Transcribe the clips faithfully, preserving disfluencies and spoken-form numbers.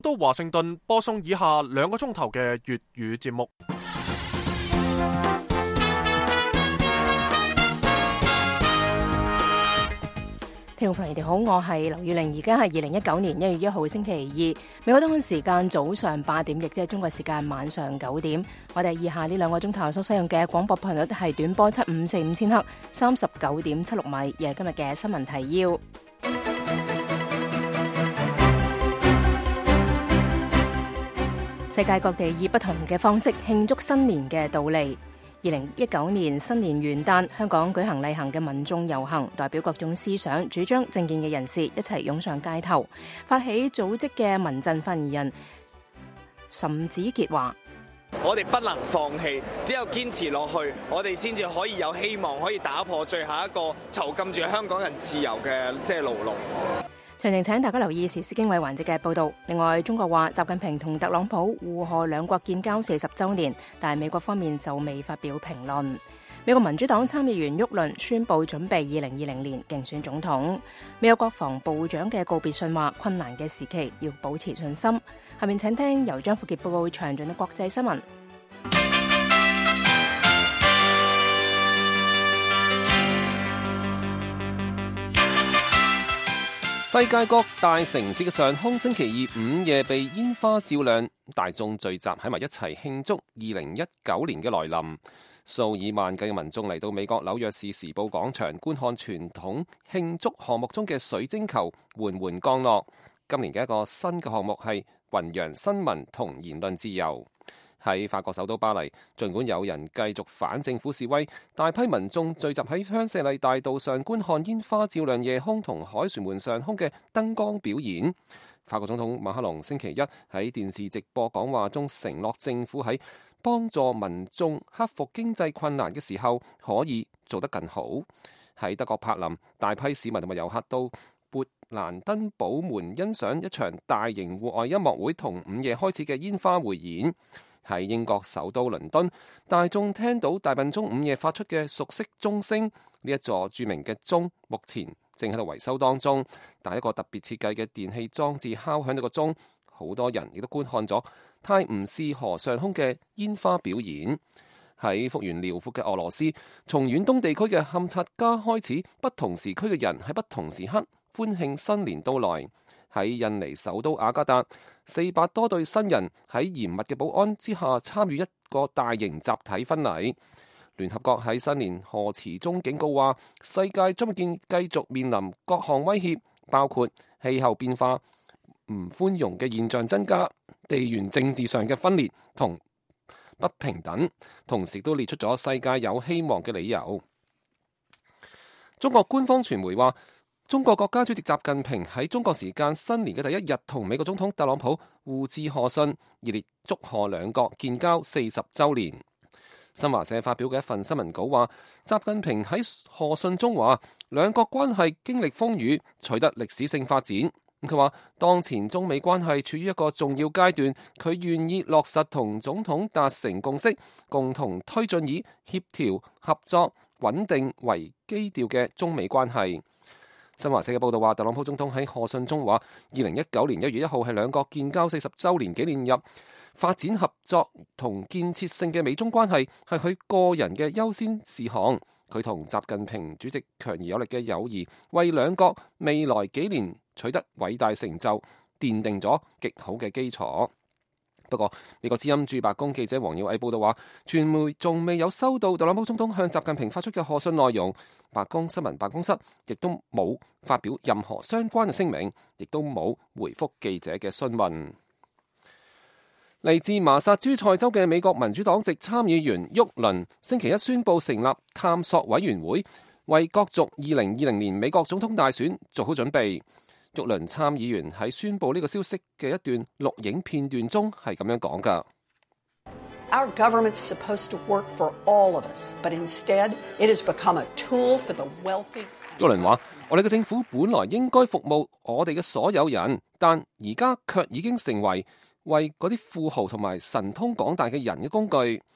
到華盛頓播送以下兩個鐘頭嘅粵語節目。 聽眾朋友，你哋好，我係劉宇玲，而家係二零一九年一月一號星期二，美國東岸時間早上八點，亦即係中國時間晚上九點。我哋以下呢兩個鐘頭所使用嘅廣播頻率係短波七五四五千赫，三十九點七六米，而係今日嘅新聞提要。世界各地以不同嘅方式慶祝新年嘅到嚟。二零一九年新年元旦，香港舉行例行嘅民眾遊行，代表各種思想、主張、政見嘅人士一齊湧上街頭。發起組織嘅民陣發言人岑子傑話： 我哋不能放棄，只有堅持落去，我哋先至可以有希望，可以打破最後一個囚禁住香港人自由嘅即係牢籠。 詳情請大家留意時事經緯環節嘅報導。另外，中國話習近平同特朗普互賀兩國建交四十週年，但係美國方面就未發表評論。美國民主黨參議員沃倫宣布準備二零二零年競選總統。美國國防部長嘅告別信話：困難嘅時期要保持信心。下面請聽由張富傑報告詳盡嘅國際新聞。 世界各大城市嘅上空星期二午夜被煙花照亮，大眾聚集喺埋一齊慶祝二零一九年嘅來臨。數以萬計嘅民眾嚟到美國紐約市時報廣場觀看傳統慶祝項目中嘅水晶球緩緩降落。今年嘅一個新嘅項目係弘揚新聞同言論自由。喺法國首都巴黎，儘管有人繼續反政府示威，大批民眾聚集喺香榭麗大道上觀看煙花照亮夜空同凱旋門上空嘅燈光表演。法國總統馬克龍星期一喺電視直播講話中承諾，政府喺幫助民眾克服經濟困難嘅時候可以做得更好。喺德國柏林，大批市民同埋遊客到勃蘭登堡門欣賞一場大型戶外音樂會同午夜開始嘅煙花匯演。喺英國首都倫敦，大眾聽到大笨鐘午夜發出嘅熟悉鐘聲。呢一座著名嘅鐘目前正喺度維修當中，但一個特別設計嘅電器裝置敲響咗個鐘，好多人亦都觀看咗泰晤士河上空嘅煙花表演。喺幅員遼闊嘅俄羅斯，從遠東地區嘅堪察加開始，不同時區嘅人喺不同時刻歡慶新年到來。喺印尼首都雅加達，四百多對新人喺嚴密嘅保安之下參與一個大型集體婚禮。聯合國喺新年賀詞中警告話，世界將會繼續面臨各項威脅，包括氣候變化、唔寬容嘅現象增加、地緣政治上嘅分裂同不平等，同時都列出咗世界有希望嘅理由。中國官方傳媒話，中國國家主席習近平喺中國時間新年嘅第一日同美國總統特朗普互致賀信，熱烈祝賀兩國建交四十週年。新華社發表嘅一份新聞稿話，習近平喺賀信中話，兩國關係經歷風雨，取得歷史性發展。佢話，當前中美關係處於一個重要階段，佢願意落實同總統達成共識，共同推進以協調、合作、穩定為基調嘅中美關係。新華社嘅報道話，特朗普總統喺賀信中話，二零一九年一月一號係兩國建交四十週年紀念日，發展合作同建設性嘅美中關係係佢個人嘅優先事項。佢同習近平主席強而有力嘅友誼，為兩國未來幾年取得偉大成就奠定咗極好嘅基礎。不過，美國之音駐白宮記者黃耀毅報道話，傳媒仲未有收到特朗普總統向習近平發出嘅賀信內容。白宮新聞辦公室亦都冇發表任何相關嘅聲明，亦都冇回覆記者嘅詢問。嚟自麻薩諸塞州嘅美國民主黨籍參議員沃倫星期一宣布成立探索委員會，為角逐二零二零年美國總統大選做好準備。沃倫參議員喺宣布呢個消息嘅一段錄影片段中係咁樣講㗎。 Our government's supposed to work for all of us, but instead it has become a tool for the wealthy. 沃倫話：我哋嘅政府本來應該服務我哋嘅所有人，但而家卻已經成為為嗰啲富豪同埋神通廣大嘅人嘅工具。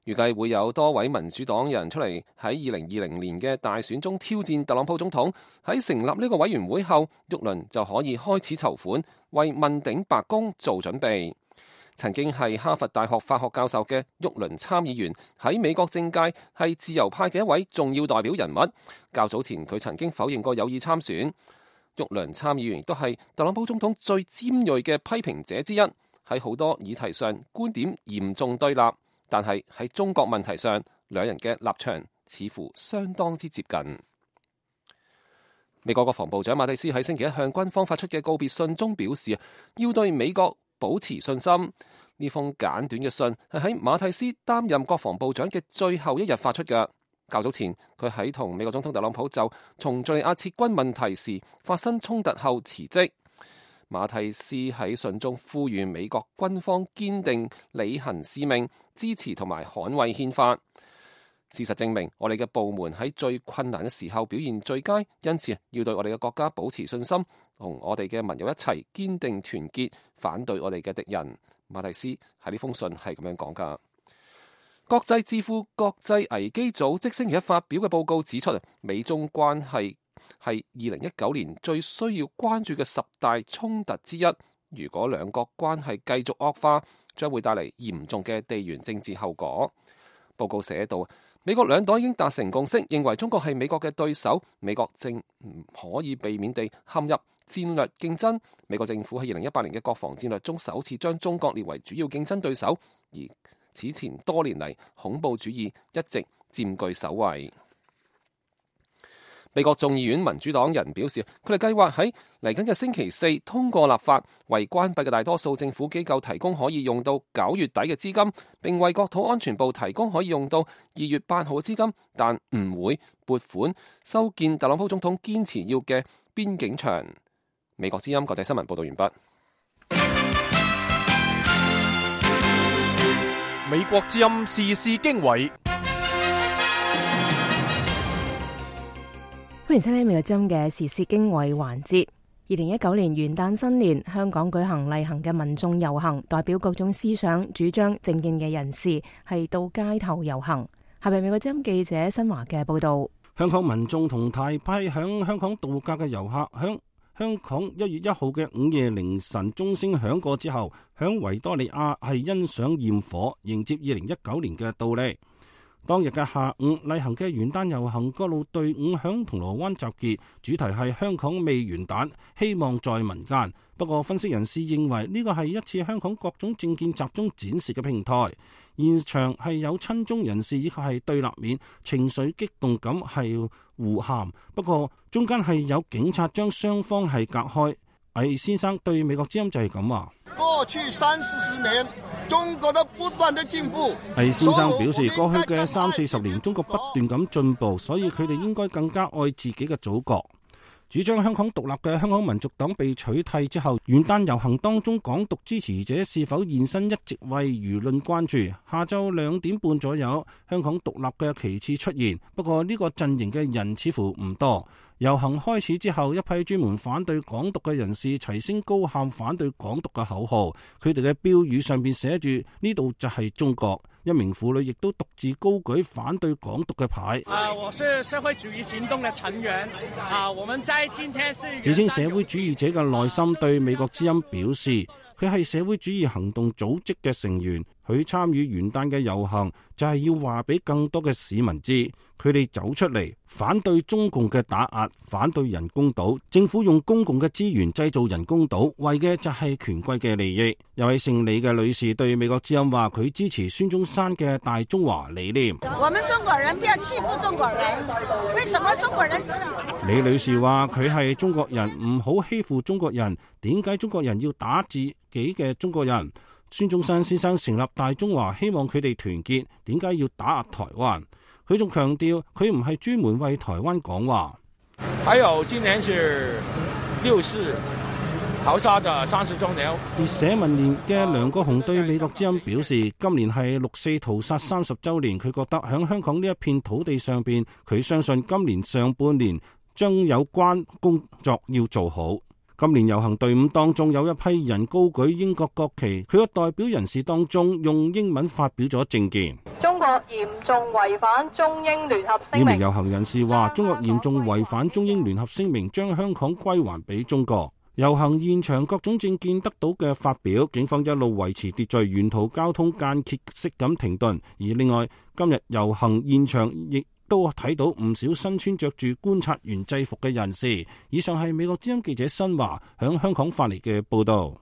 預計會有多位民主黨人出嚟喺二零二零年嘅大選中挑戰特朗普總統。喺成立呢個委員會後，沃倫就可以開始籌款，為問鼎白宮做準備。曾經係哈佛大學法學教授嘅沃倫參議員，喺美國政界係自由派嘅一位重要代表人物。較早前佢曾經否認過有意參選。沃倫參議員亦都係特朗普總統最尖銳嘅批評者之一，喺好多議題上觀點嚴重對立，但係喺中國問題上，兩人嘅立場似乎相當之接近。美國國防部長馬蒂斯喺星期一向軍方發出嘅告別信中表示，要對美國保持信心。呢封簡短嘅信係喺馬蒂斯擔任國防部長嘅最後一日發出嘅。較早前，佢喺同美國總統特朗普就從敘利亞撤軍問題時發生衝突後辭職。馬蒂斯喺信中呼籲美國軍方堅定履行使命，支持同埋捍衛憲法。事實證明，我哋嘅部門喺最困難嘅時候表現最佳，因此要對我哋嘅國家保持信心，同我哋嘅盟友一齊堅定團結，反對我哋嘅敵人。馬蒂斯喺呢封信係咁樣講㗎。國際智庫國際危機組織星期一發表嘅報告指出，美中關係係二零一九年最需要關注嘅十大衝突之一。如果兩國關係繼續惡化，將會帶嚟嚴重嘅地緣政治後果。報告寫道，美國兩黨已經達成共識，認為中國係美國嘅對手，美國正唔可以避免地陷入戰略競爭。美國政府喺二零一八年嘅國防戰略中首次將中國列為主要競爭對手，而此前多年嚟，恐怖主義一直佔據首位。美國眾議院民主黨人表示，佢哋計劃喺嚟緊嘅星期四通過立法，為關閉嘅大多數政府機構提供可以用到九月底嘅資金，並為國土安全部提供可以用到二月八號嘅資金，但唔會撥款修建特朗普總統堅持要嘅邊境牆。美國之音國際新聞報道完畢。 美國之音時事經緯， 歡迎收聽美國之音嘅時事經緯環節。二零一九年元旦新年，香港舉行例行嘅民眾遊行，代表各種思想、主張、政見嘅人士係到街頭遊行。下邊美國之音記者新華嘅報道。 香港民眾同大批響香港度假嘅遊客響香港一月一號嘅午夜凌晨鐘聲響過之後，響維多利亞係欣賞焰火，迎接二零一九年嘅到嚟。當日嘅下午，例行嘅元旦遊行各路隊伍響銅鑼灣集結，主題係香港未元旦，希望在民間。不過分析人士認為呢個係一次香港各種政見集中展示嘅平台。現場係有親中人士以及係對立面，情緒激動咁係互喊，不過中間係有警察將雙方係隔開。魏先生對美國之音就係咁話： 過去三四十年，中國都不斷的進步。 魏先生表示，過去嘅三四十年，中國不斷咁進步，所以佢哋應該更加愛自己嘅祖國。主張香港獨立嘅香港民族黨被取締之後，元旦遊行當中港獨支持者是否現身一直為輿論關注。下晝兩點半左右，香港獨立嘅旗幟出現，不過呢個陣營嘅人似乎唔多。遊行開始之後，一批專門反對港獨嘅人士齊聲高喊反對港獨嘅口號，佢哋嘅標語上邊寫住呢度就係中國。一名婦女亦都獨自高舉反對港獨嘅牌。 啊，我是社會主義行動嘅成員。啊，我們在今天是自稱社會主義者嘅內心對美國之音表示，佢係社會主義行動組織嘅成員，佢參與元旦嘅遊行就係要話俾更多嘅市民知，佢哋走出嚟反對中共嘅打壓，反對人工島，政府用公共嘅資源製造人工島，為嘅就係權貴嘅利益。有位姓李嘅女士對美國之音話，佢支持孫中山嘅大中華理念。 我們中國人不要欺負中國人，為什麼中國人自己打？ 李女士話佢係中國人，唔好欺負中國人。點解中國人要打自己嘅中國人？孫中山先生成立大中華，希望佢哋團結，點解要打壓台灣？佢仲強調佢唔係專門為台灣講話。 還有今年是六四屠殺的三十周年。 而社民連嘅梁國雄對美國之音表示，今年係六四屠殺三十周年，佢覺得喺香港呢一片土地上邊，佢相信今年上半年將有關工作要做好。今年遊行隊伍當中有一批人高舉英國國旗，佢嘅代表人士當中用英文發表咗政見。 中國嚴重違反中英聯合聲明。 呢名遊行人士話：中國嚴重違反中英聯合聲明，將香港歸還俾中國。遊行現場各種政見得到嘅發表，警方一路維持秩序，沿途交通間歇式咁停頓。而另外，今日遊行現場亦都睇到唔少身穿着住觀察員制服嘅人士。以上係美國之音記者新華響香港發嚟嘅報道。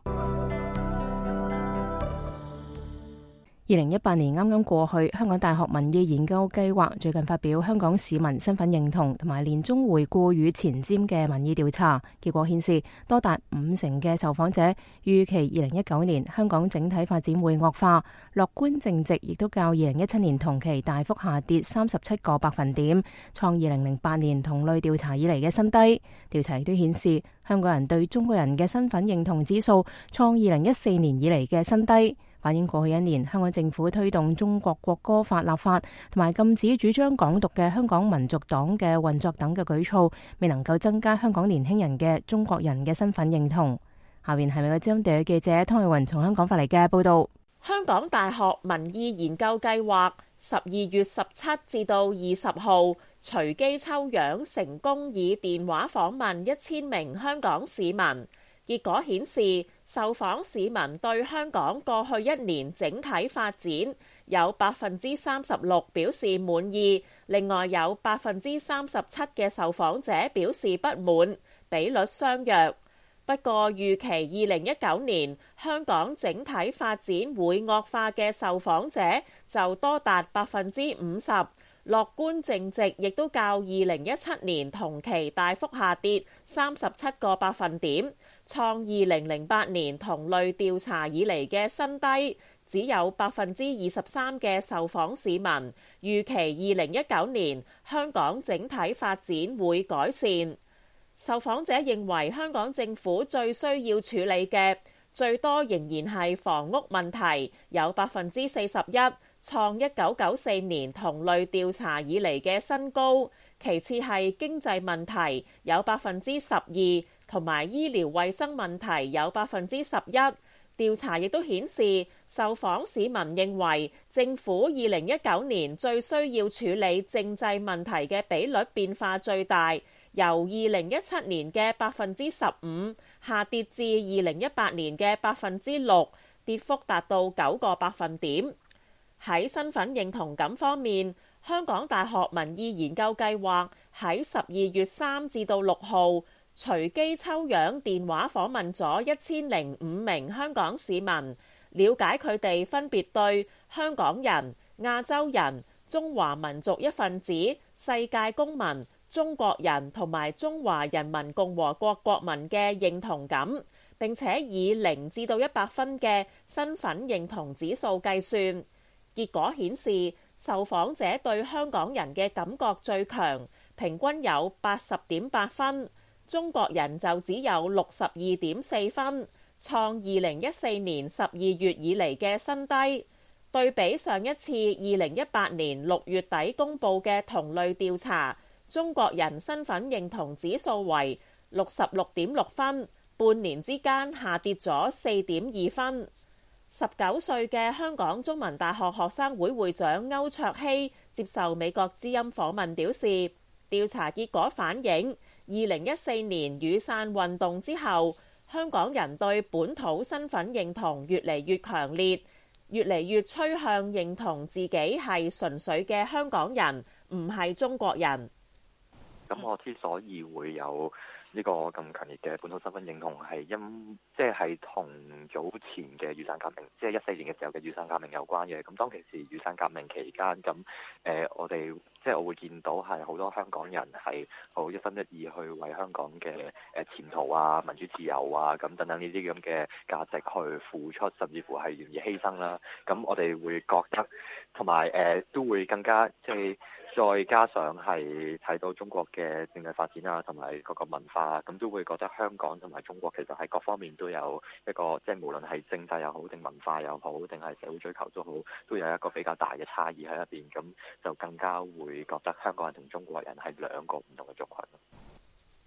二零一八年啱啱過去，香港大學民意研究計劃最近發表香港市民身份認同同埋年終回顧與前瞻嘅民意調查，結果顯示多達五成嘅受訪者預期二零一九年香港整體發展會惡化，樂觀正值亦都較二零一七年同期大幅下跌三十七個百分點，創二零零八年同類調查以嚟嘅新低。調查亦都顯示香港人對中國人嘅身份認同指數創二零一四年以嚟嘅新低，反映過去一年香港政府推動中國國歌法立法同埋禁止主張港獨嘅香港民族黨嘅運作等嘅舉措，未能夠增加香港年輕人嘅中國人嘅身份認同。下面係美國之音嘅記者湯慧雲從香港發嚟嘅報道。 香港大學民意研究計劃十二月十七至到二十號隨機抽樣成功以電話訪問一千名香港市民，結果顯示受訪市民對香港過去一年整體發展有百分之三十六表示滿意，另外有百分之三十七嘅受訪者表示不滿，比率相若。不過預期二零一九年香港整體發展會惡化嘅受訪者就多達百分之五十，樂觀正值亦都較二零一七年同期大幅下跌三十七個百分點，創二零零八年同類調查以嚟嘅新低。只有百分之二十三嘅受訪市民預期二零一九年香港整體發展會改善。受訪者認為香港政府最需要處理嘅最多仍然係房屋問題，有百分之四十一，創一九九四年同類調查以嚟嘅新高。其次係經濟問題，有百分之十二，同埋醫療衛生問題有百分之十一。調查亦都顯示，受訪市民認為政府二零一九年最需要處理政制問題嘅比率變化最大，由二零一七年嘅百分之十五下跌至二零一八年嘅百分之六，跌幅達到九個百分點。喺身份認同感方面，香港大學民意研究計劃喺十二月三至到六號隨機抽樣電話訪問咗一千零五名香港市民，了解佢哋分別對香港人、亞洲人、中華民族一份子、世界公民、中國人同埋中華人民共和國國民嘅認同感，並且以零至到一百分嘅身份認同指數計算。結果顯示，受訪者對香港人嘅感覺最強，平均有八十點八分，中國人就只有六十二點四分，創二零一四年十二月以嚟嘅新低。對比上一次二零一八年六月底公佈嘅同類調查，中國人身份認同指數為六十六點六分，半年之間下跌咗四點二分。十九歲嘅香港中文大學學生會會長歐卓希接受美國之音訪問表示，調查結果反映二零一四年雨傘運動之後，香港人對本土身份認同越嚟越強烈，越嚟越趨向認同自己係純粹嘅香港人，唔係中國人。 咁我之所以會有呢個咁強烈嘅本土身份認同，係因即係同早前嘅雨傘革命，即係一四年嘅時候嘅雨傘革命有關嘅。咁當其時雨傘革命期間，咁誒、呃、我哋即係我會見到係好多香港人係好一心一意去為香港嘅誒前途啊、民主自由啊咁等等呢啲咁嘅價值去付出，甚至乎係願意犧牲啦。咁我哋會覺得，同埋誒都會更加即係。再加上係睇到中國嘅政治發展啊，同埋各個文化，咁都會覺得香港同埋中國其實喺各方面都有一個，即係無論係政制又好，定文化又好，定係社會追求都好，都有一個比較大嘅差異喺入邊，咁就更加會覺得香港人同中國人係兩個唔同嘅族群。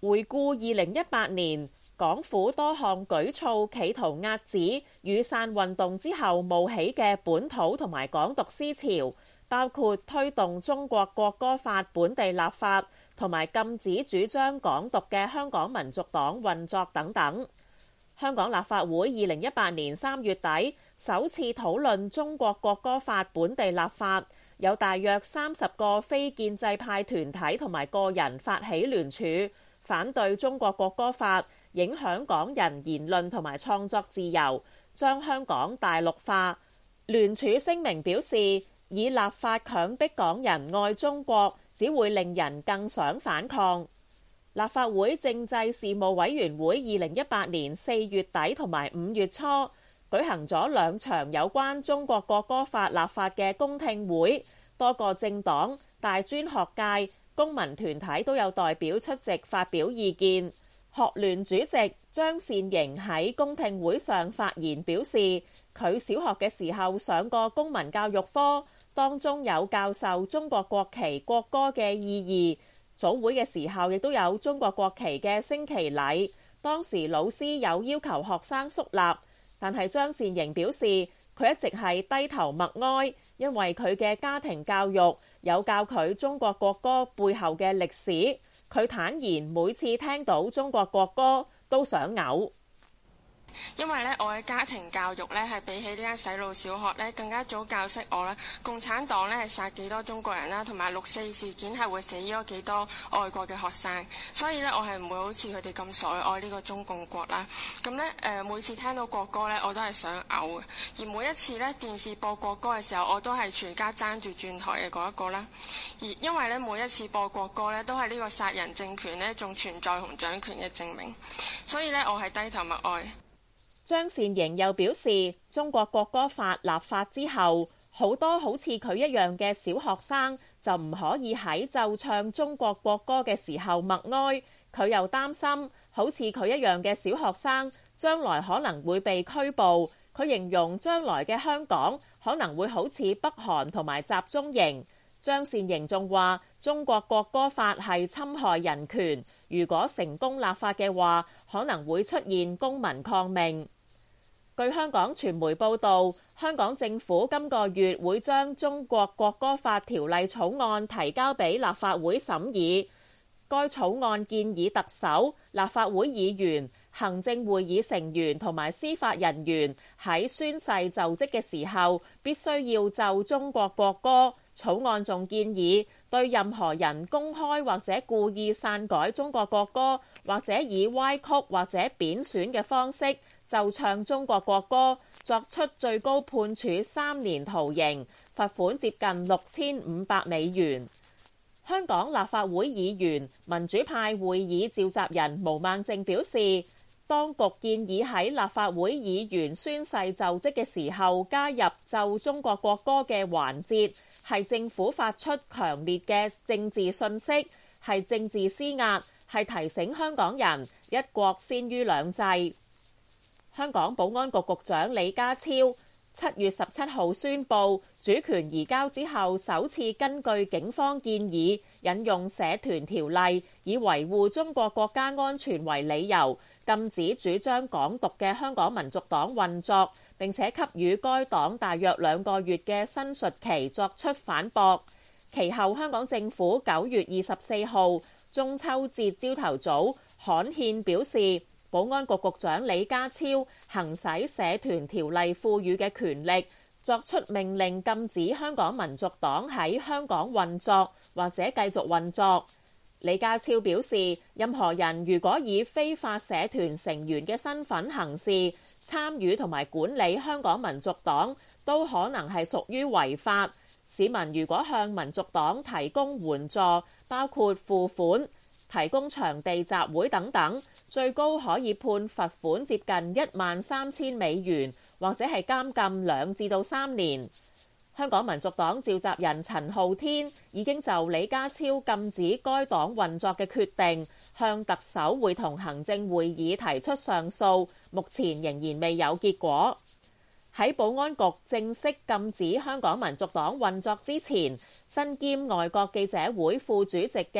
回顧二零一八年，港府多項舉措企圖遏止雨傘運動之後冒起嘅本土同埋港獨思潮，包括推動中國國歌法本地立法，同埋禁止主張港獨嘅香港民族黨運作等等。香港立法會二零一八年三月底首次討論中國國歌法本地立法，有大約三十個非建制派團體同埋個人發起聯署，反對中國國歌法影響港人言論同埋創作自由，將香港大陸化。聯署聲明表示，以立法強迫港人愛中國，只會令人更想反抗。立法會政制事務委員會二零一八年四月底同埋五月初舉行咗兩場有關中國國歌法立法嘅公聽會，多個政黨、大專學界、公民團體都有代表出席發表意見。學聯主席張善瑩喺公聽會上發言表示，佢小學嘅時候上過公民教育科，當中有教授中國國旗國歌嘅意義。早會嘅時候亦都有中國國旗嘅升旗禮，當時老師有要求學生肅立，但係張善瑩表示佢一直係低頭默哀，因為佢嘅家庭教育有教佢中國國歌背後嘅歷史。佢坦言每次聽到中國國歌都想嘔。 因為咧，我嘅家庭教育咧係比起呢間洗腦小學咧更加早教識我啦，共產黨咧係殺幾多中國人啦，同埋六四事件係會死咗幾多外國嘅學生，所以咧我係唔會好似佢哋咁傻愛呢個中共國啦。咁咧誒，每次聽到國歌咧，我都係想嘔嘅。而每一次咧電視播國歌嘅時候，我都係全家爭住轉台嘅嗰一個啦。而因為咧每一次播國歌咧，都係呢個殺人政權咧仲存在同掌權嘅證明，所以咧我係低頭默哀。 張善瑩又表示，中國國歌法立法之後，好多好似佢一樣嘅小學生就唔可以喺奏唱中國國歌嘅時候默哀。佢又擔心，好似佢一樣嘅小學生將來可能會被拘捕。佢形容將來嘅香港可能會好似北韓同埋集中營。張善瑩仲話，中國國歌法係侵害人權，如果成功立法嘅話，可能會出現公民抗命。據香港傳媒報導，香港政府今個月會將中國國歌法條例草案提交俾立法會審議。該草案建議特首、立法會議員、行政會議成員同埋司法人員喺宣誓就職嘅時候，必須要奏中國國歌。草案仲建議對任何人公開或者故意篡改中國國歌，或者以歪曲或者貶損嘅方式奏唱中國國歌，作出最高判處三年徒刑，罰款接近六千五百美元。香港立法會議員民主派會議召集人毛孟靜表示，當局建議喺立法會議員宣誓就職嘅時候加入奏中國國歌嘅環節，係政府發出強烈嘅政治訊息，係政治施壓，係提醒香港人一國先於兩制。香港保安局局長李家超七月十七號宣布，主權移交之後，首次根據警方建議，引用社團條例，以維護中國國家安全為理由，禁止主張港獨嘅香港民族黨運作，並且給予該黨大約兩個月嘅申述期作出反駁。其後，香港政府九月二十四號中秋節朝頭早刊憲表示，保安局局長李家超行使社團條例賦予嘅權力，作出命令禁止香港民族黨喺香港運作或者繼續運作。李家超表示，任何人如果以非法社團成員嘅身份行事、參與同埋管理香港民族黨，都可能係屬於違法。市民如果向民族黨提供援助，包括付款、提供場地集會等等，最高可以判罰款接近一萬三千美元，或者係監禁兩至到三年。香港民族黨召集人陳浩天已經就李家超禁止該黨運作嘅決定，向特首會同行政會議提出上訴，目前仍然未有結果。喺保安局正式禁止香港民族黨運作之前，身兼外國記者會副主席嘅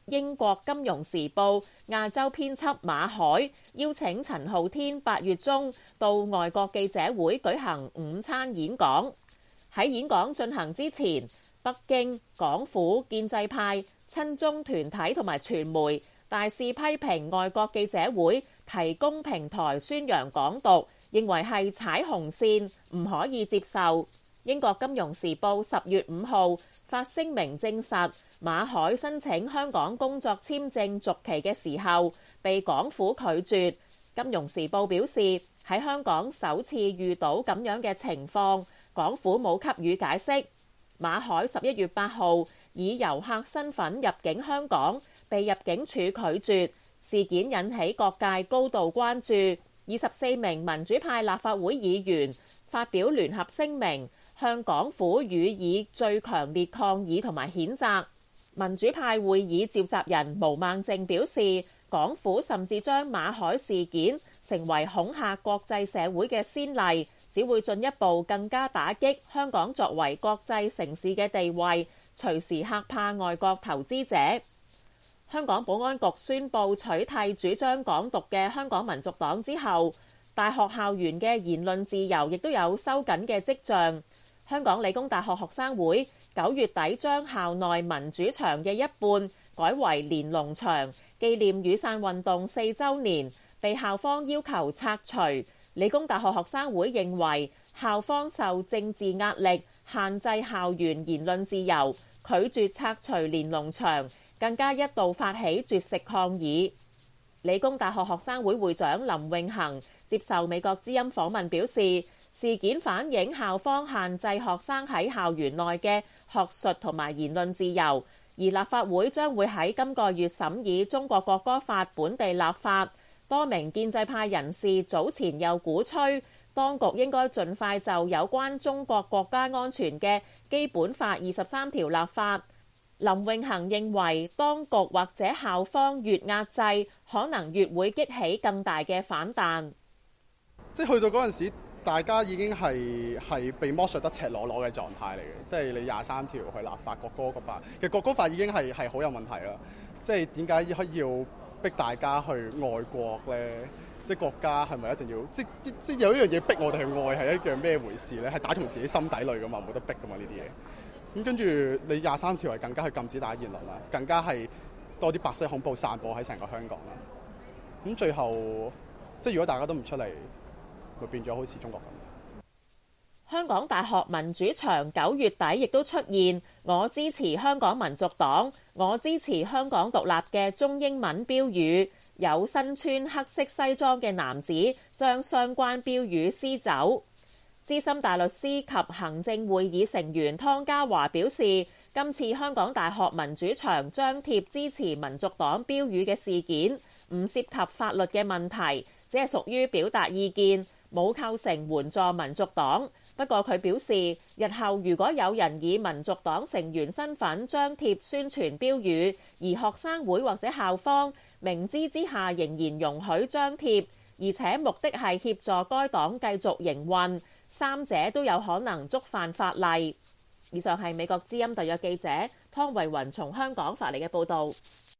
英國金融時報亞洲編輯馬海邀請陳浩天八月中到外國記者會舉行午餐演講。喺演講進行之前，北京、港府、建制派、親中團體同埋傳媒大肆批評外國記者會提供平台宣揚港獨，認為係踩紅線，唔可以接受。英國金融時報十月五號發聲明證實，馬海申請香港工作簽證續期嘅時候被港府拒絕。金融時報表示，喺香港首次遇到咁樣嘅情況，港府冇給予解釋。馬海十一月八號以遊客身份入境香港，被入境處拒絕，事件引起各界高度關注。二十四名民主派立法會議員發表聯合聲明，向港府予以最強烈抗議同埋譴責。民主派會議召集人毛孟靜表示，港府甚至將馬海事件成為恐嚇國際社會嘅先例，只會進一步更加打擊香港作為國際城市嘅地位，隨時嚇怕外國投資者。香港保安局宣布取締主張港獨嘅香港民族黨之後，大學校園嘅言論自由亦都有收緊嘅跡象。香港理工大學學生會九月底將校內民主牆嘅一半改為連儂牆，紀念雨傘運動四週年，被校方要求拆除。理工大學學生會認為校方受政治壓力，限制校園言論自由，拒絕拆除連儂牆，更加一度發起絕食抗議。理工大學學生會會長林永恒接受美國之音訪問表示，事件反映校方限制學生喺校園內嘅學術同埋言論自由，而立法會將會喺今個月審議中國國歌法本地立法。多名建制派人士早前又鼓吹當局應該盡快就有關中國國家安全嘅基本法二十三條立法。林永恒認為，當局或者校方越壓制，可能越會激起更大嘅反彈。 即係去到嗰陣時，大家已經係係被剝削得赤裸裸嘅狀態嚟嘅。即係你廿三條去立法國歌個法，其實國歌法已經係係好有問題啦。即係點解要逼大家去愛國咧？即係國家係咪一定要即即即有一樣嘢逼我哋去愛係一樣咩回事咧？係打從自己心底裏噶嘛，冇得逼噶嘛呢啲嘢。咁跟住你廿三條係更加去禁止大家言論啦，更加係多啲白色恐怖散播喺成個香港啦。咁最後即係如果大家都唔出嚟，會變咗好似中國咁。 香港大學民主牆九月底亦都出現我支持香港民族黨、我支持香港獨立嘅中英文標語，有身穿黑色西裝嘅男子將相關標語撕走。資深大律師及行政會議成員湯家驊表示，今次香港大學民主牆張貼支持民族黨標語嘅事件，唔涉及法律嘅問題，只係屬於表達意見，冇構成援助民族黨。不過佢表示，日後如果有人以民族黨成員身份張貼宣傳標語，而學生會或者校方明知之下仍然容許張貼，而且目的係協助該黨繼續營運，三者都有可能觸犯法例。以上係美國之音特約記者湯慧雲從香港發嚟嘅報導。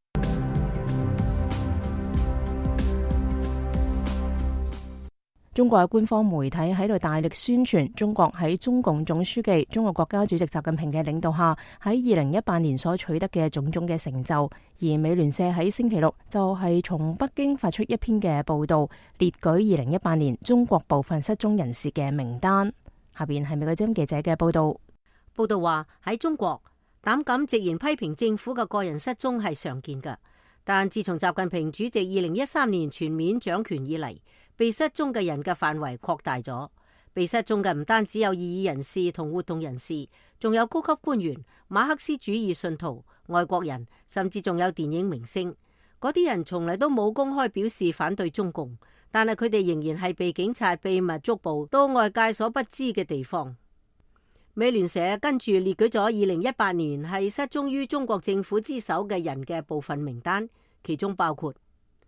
中國嘅官方媒體喺度大力宣傳中國喺中共總書記、中國國家主席習近平嘅領導下喺二零一八年所取得嘅種種嘅成就。而美聯社喺星期六就係從北京發出一篇嘅報道，列舉二零一八年中國部分失蹤人士嘅名單。下邊係美國之音記者嘅報道。 報道話喺中國，膽敢直言批評政府嘅個人失蹤係常見㗎，但自從習近平主席二零一三年全面掌權以嚟，被失蹤嘅人嘅範圍擴大咗。被失蹤嘅唔單止有異議人士同活動人士，仲有高級官員、馬克思主義信徒、外國人，甚至仲有電影明星。嗰啲人從嚟都冇公開表示反對中共，但係佢哋仍然係被警察秘密捉捕到外界所不知嘅地方。美聯社跟住列舉咗二零一八年係失蹤於中國政府之手嘅人嘅部分名單，其中包括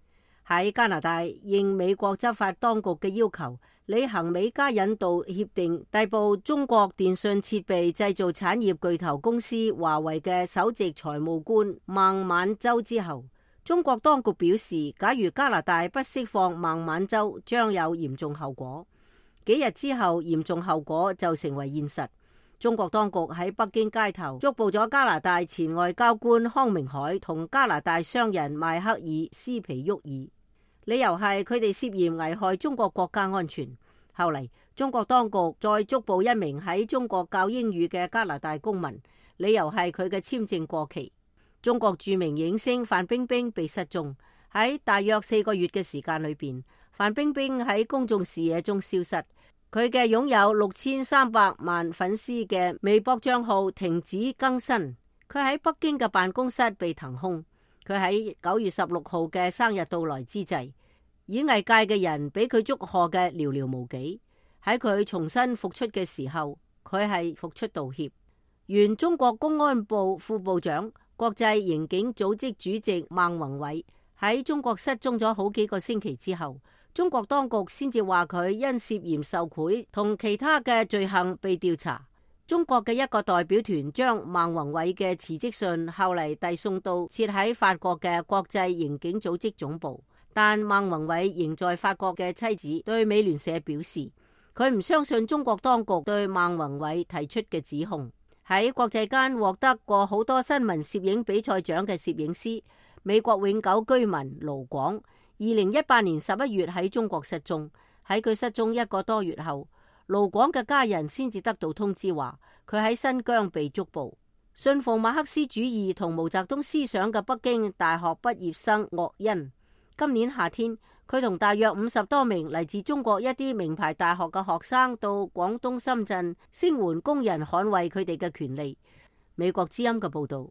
喺加拿大應美國執法當局嘅要求，履行美加引渡協定，逮捕中國電信設備製造產業巨頭公司華為嘅首席財務官孟晚舟之後，中國當局表示，假如加拿大不釋放孟晚舟，將有嚴重後果。幾日之後，嚴重後果就成為現實。中國當局喺北京街頭捉捕咗加拿大前外交官康明凱同加拿大商人邁克爾斯皮沃爾，理由係佢哋涉嫌危害中國國家安全。後嚟，中國當局再捉捕一名喺中國教英語嘅加拿大公民，理由係佢嘅簽證過期。中國著名影星范冰冰被失蹤，喺大約四個月嘅時間裏邊，范冰冰喺公眾視野中消失。佢嘅擁有六千三百萬粉絲嘅微博賬號停止更新，佢喺北京嘅辦公室被騰空。佢喺九月十六號嘅生日到來之際，演藝界嘅人俾佢祝賀嘅寥寥無幾。喺佢重新復出嘅時候，佢係復出道歉。原中國公安部副部長、國際刑警組織主席孟宏偉喺中國失蹤咗好幾個星期之後，中國當局先至話佢因涉嫌受賄同其他嘅罪行被調查。中國嘅一個代表團將孟宏偉嘅辭職信後嚟遞送到設喺法國嘅國際刑警組織總部，但孟宏偉仍在法國嘅妻子對美聯社表示，佢唔相信中國當局對孟宏偉提出嘅指控。喺國際間獲得過好多新聞攝影比賽獎嘅攝影師，美國永久居民盧廣，二零一八年十一月喺中國失蹤。喺佢失蹤一個多月後，盧廣嘅家人先至得到通知話佢喺新疆被捉捕。信奉馬克思主義同毛澤東思想嘅北京大學畢業生岳恩，今年夏天佢同大約五十多名嚟自中國一啲名牌大學嘅學生到廣東深圳聲援工人捍衛佢哋嘅權利。美國之音嘅報道。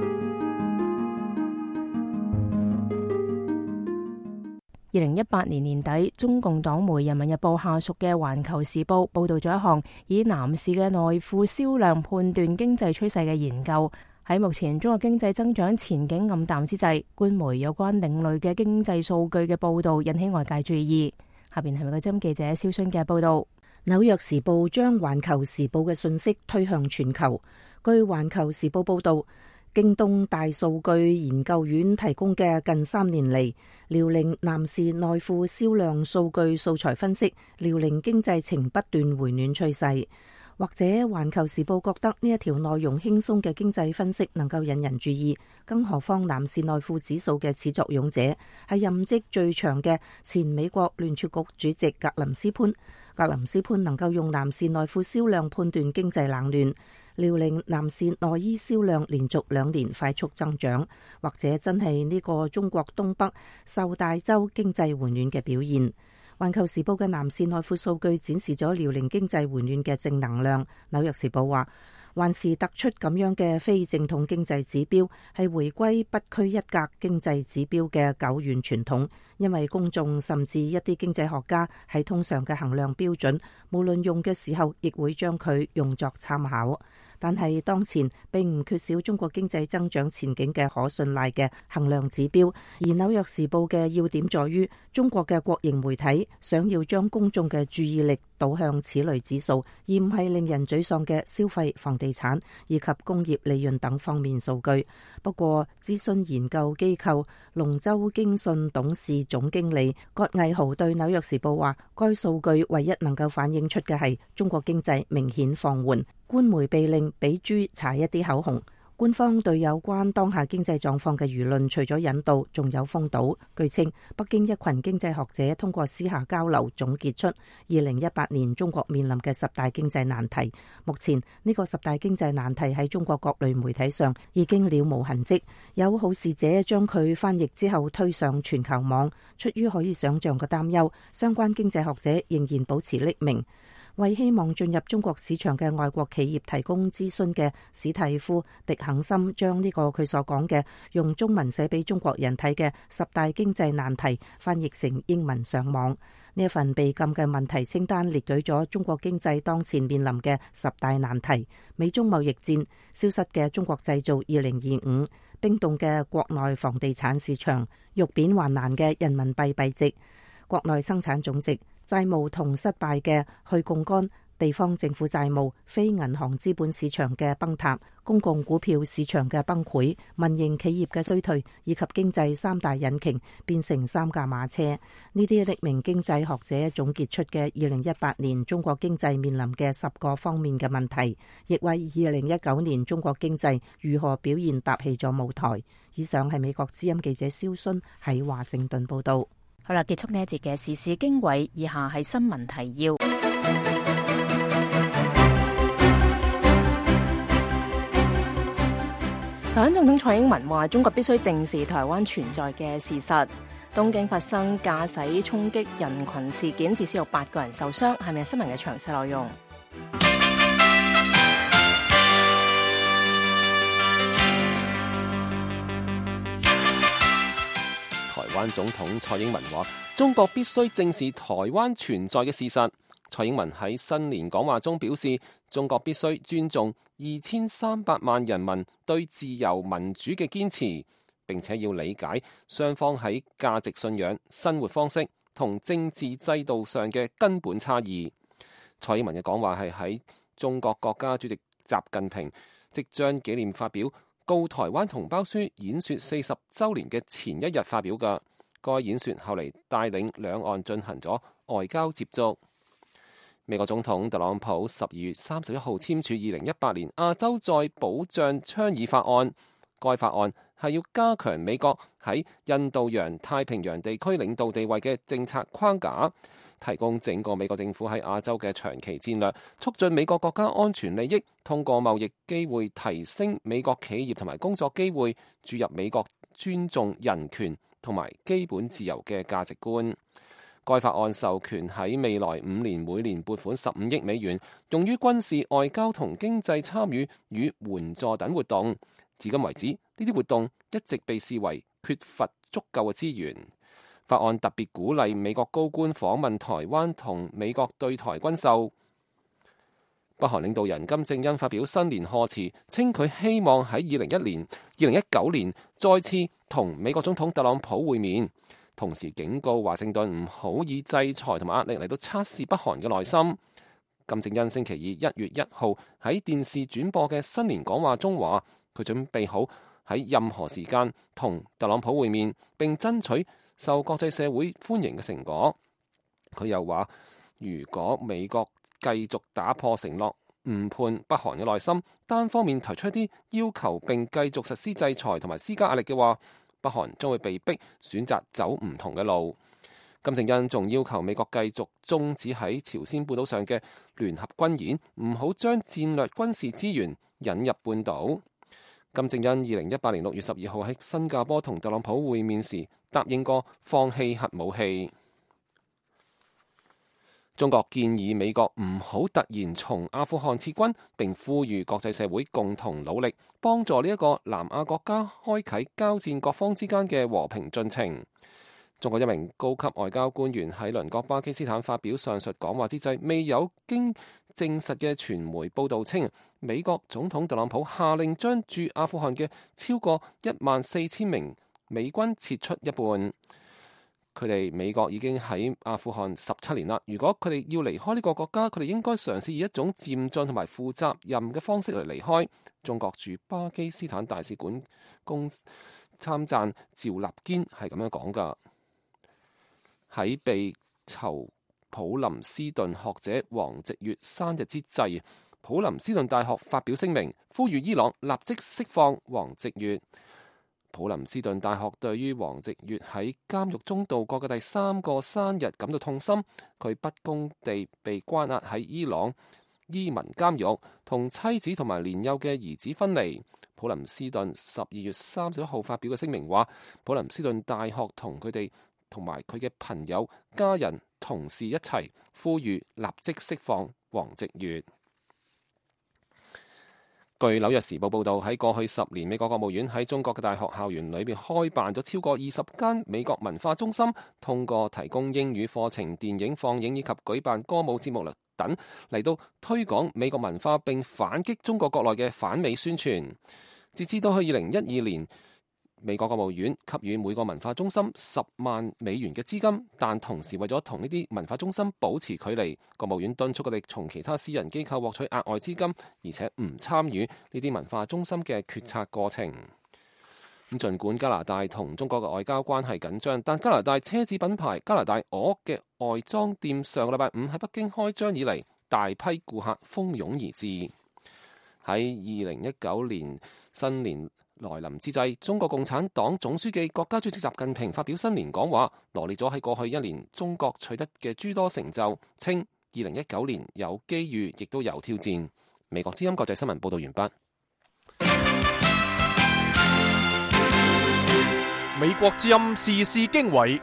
二零一八年年底，中共黨媒《人民日報》下屬嘅《環球時報》報道咗一項以男士嘅內褲銷量判斷經濟趨勢嘅研究。喺目前中國經濟增長前景暗淡之際，官媒有關另類嘅經濟數據嘅報道引起外界注意。下邊係美國之音記者蕭薰嘅報道。 紐約時報將《環球時報》嘅信息推向全球。據《環球時報》報道，京東大數據研究院提供嘅近三年嚟遼寧男士內褲銷量數據素材分析，遼寧經濟呈不斷回暖趨勢。或者環球時報覺得呢一條內容輕鬆嘅經濟分析能夠引人注意，更何況男士內褲指數嘅始作俑者係任職最長嘅前美國聯儲局主席格林斯潘。格林斯潘能夠用男士內褲銷量判斷經濟冷暖。遼寧男士內衣銷量連續兩年快速增長，或者真係呢個中國東北受大洲經濟回暖嘅表現。環球時報嘅男士內褲數據展示咗遼寧經濟回暖嘅正能量。紐約時報話，還是突出咁樣嘅非正統經濟指標係回歸不拘一格經濟指標嘅久遠傳統，因為公眾甚至一啲經濟學家係通常嘅衡量標準，無論用嘅時候亦會將佢用作參考。但係當前並唔缺少中國經濟增長前景嘅可信賴嘅衡量指標，而紐約時報嘅要點在於中國嘅國營媒體想要將公眾嘅注意力導向此類指數，而唔係令人沮喪嘅消費、房地產以及工業利潤等方面數據。不過，諮詢研究機構龍舟經訊董事總經理葛毅豪對紐約時報話，該數據唯一能夠反映出嘅係中國經濟明顯放緩。官媒被令俾豬搽一啲口紅。官方對有關當下經濟狀況嘅輿論，除咗引導，仲有封堵。據稱，北京一群經濟學者通過私下交流總結出二零一八年中國面臨嘅十大經濟難題。目前呢個十大經濟難題喺中國各類媒體上已經了無痕跡，有好事者將佢翻譯之後推上全球網。出於可以想象嘅擔憂，相關經濟學者仍然保持匿名。為希望進入中國市場嘅外國企業提供諮詢嘅史蒂夫·迪肯森將呢個佢所講嘅用中文寫俾中國人睇嘅十大經濟難題翻譯成英文上網。呢一份被禁嘅問題清單列舉咗中國經濟當前面臨嘅十大難題：美中貿易戰、消失嘅中國製造二零二五、 冰凍嘅國內房地產市場，欲貶還難嘅人民幣幣值，國內生產總值、債務同失敗嘅去槓桿、地方政府債務、非銀行資本市場嘅崩塌、公共股票市場嘅崩潰、民營企業嘅衰退，以及經濟三大引擎變成三駕馬車。呢啲匿名經濟學者總結出嘅二零一八年中國經濟面臨嘅十個方面嘅問題，亦為二零一九年中國經濟如何表現搭起咗舞台。以上係美國之音記者蕭순喺華盛頓報道。 好啦，結束呢一節嘅時事經緯，以下係新聞提要。台灣總統蔡英文話：中國必須正視台灣存在嘅事實。東京發生駕駛衝擊人群事件，至少有八個人受傷。係咪新聞嘅詳細內容？ 台灣總統蔡英文話：中國必須正視台灣存在嘅事實。蔡英文喺新年講話中表示，中國必須尊重二千三百萬人民對自由民主嘅堅持，並且要理解雙方喺價值信仰、生活方式同政治制度上嘅根本差異。蔡英文嘅講話係喺中國國家主席習近平即將紀念發表告台灣同胞書演說四十週年嘅前一日發表嘅。該演說後嚟帶領兩岸進行咗外交接觸。美國總統特朗普十二月三十一號簽署二零一八年亞洲再保障倡議法案。該法案係要加強美國喺印度洋太平洋地區領導地位嘅政策框架，提供整個美國政府喺亞洲嘅長期戰略，促進美國國家安全利益，通過貿易機會提升美國企業同埋工作機會，注入美國尊重人權同埋基本自由嘅價值觀。該法案授權喺未來五年每年撥款十五億美元，用於軍事、外交同經濟參與與援助等活動。至今為止，呢啲活動一直被視為缺乏足夠嘅資源。法案特別鼓勵美國高官訪問台灣同美國對台軍售。北韓領導人金正恩發表新年賀詞，稱佢希望喺二零一年、二零一九年再次同美國總統特朗普會面。同時警告華盛頓唔好以制裁同埋壓力嚟到測試北韓嘅耐心。金正恩星期二一月一號喺電視轉播嘅新年講話中話，佢準備好喺任何時間同特朗普會面，並爭取受國際社會歡迎嘅成果。佢又話，如果美國繼續打破承諾，誤判北韓嘅耐心，單方面提出一啲要求並繼續實施制裁同埋施加壓力嘅話，北韓將會被逼選擇走唔同嘅路。金正恩仲要求美國繼續終止喺朝鮮半島上嘅聯合軍演，唔好將戰略軍事資源引入半島。金正恩二零一八年六月十二號喺新加坡同特朗普會面時答應過放棄核武器。中國建議美國唔好突然從阿富汗撤軍，並呼籲國際社會共同努力，幫助呢一個南亞國家開啟交戰各方之間嘅和平進程。中國一名高級外交官員喺鄰國巴基斯坦發表上述講話之際，未有經證實嘅傳媒報道稱，美國總統特朗普下令將駐阿富汗嘅超過一萬四千名美軍撤出一半。佢哋美國已經喺阿富汗十七年啦。如果佢哋要離開呢個國家，佢哋應該嘗試以一種漸進同埋負責任嘅方式嚟離開。中國駐巴基斯坦大使館公參贊趙立堅係咁樣講㗎。喺被囚普林斯頓學者王直月生日之際，普林斯頓大學發表聲明，呼籲伊朗立即釋放王直月。普林斯頓大學對於王直月喺監獄中度過嘅第三個生日感到痛心。佢不公地被關押喺伊朗伊民監獄，同妻子同埋年幼嘅兒子分離。普林斯頓十二月三十一號發表嘅聲明話，普林斯頓大學同佢哋同埋佢嘅朋友、家人、同事一齊呼籲立即釋放王直月。據《紐約時報》報導，喺過去十年，美國國務院喺中國嘅大學校園裏邊開辦咗超過二十間美國文化中心，通過提供英語課程、電影放映以及舉辦歌舞節目等嚟到推廣美國文化並反擊中國國內嘅反美宣傳。截至到去二零一二年， 美國國務院給予每個文化中心十萬美元嘅資金，但同時為咗同呢啲文化中心保持距離，國務院敦促佢哋從其他私人機構獲取額外資金，而且唔參與呢啲文化中心嘅決策過程。咁儘管加拿大同中國嘅外交關係緊張，但加拿大車子品牌加拿大鵝嘅外裝店上個禮拜五喺北京開張以嚟，大批顧客蜂擁而至。喺二零一九年新年來臨之際，中國共產黨總書記、國家主席習近平發表新年講話，羅列咗喺過去一年中國取得嘅諸多成就，稱二零一九年有機遇，亦都有挑戰。美國之音國際新聞報道完畢。 美國之音時事經緯，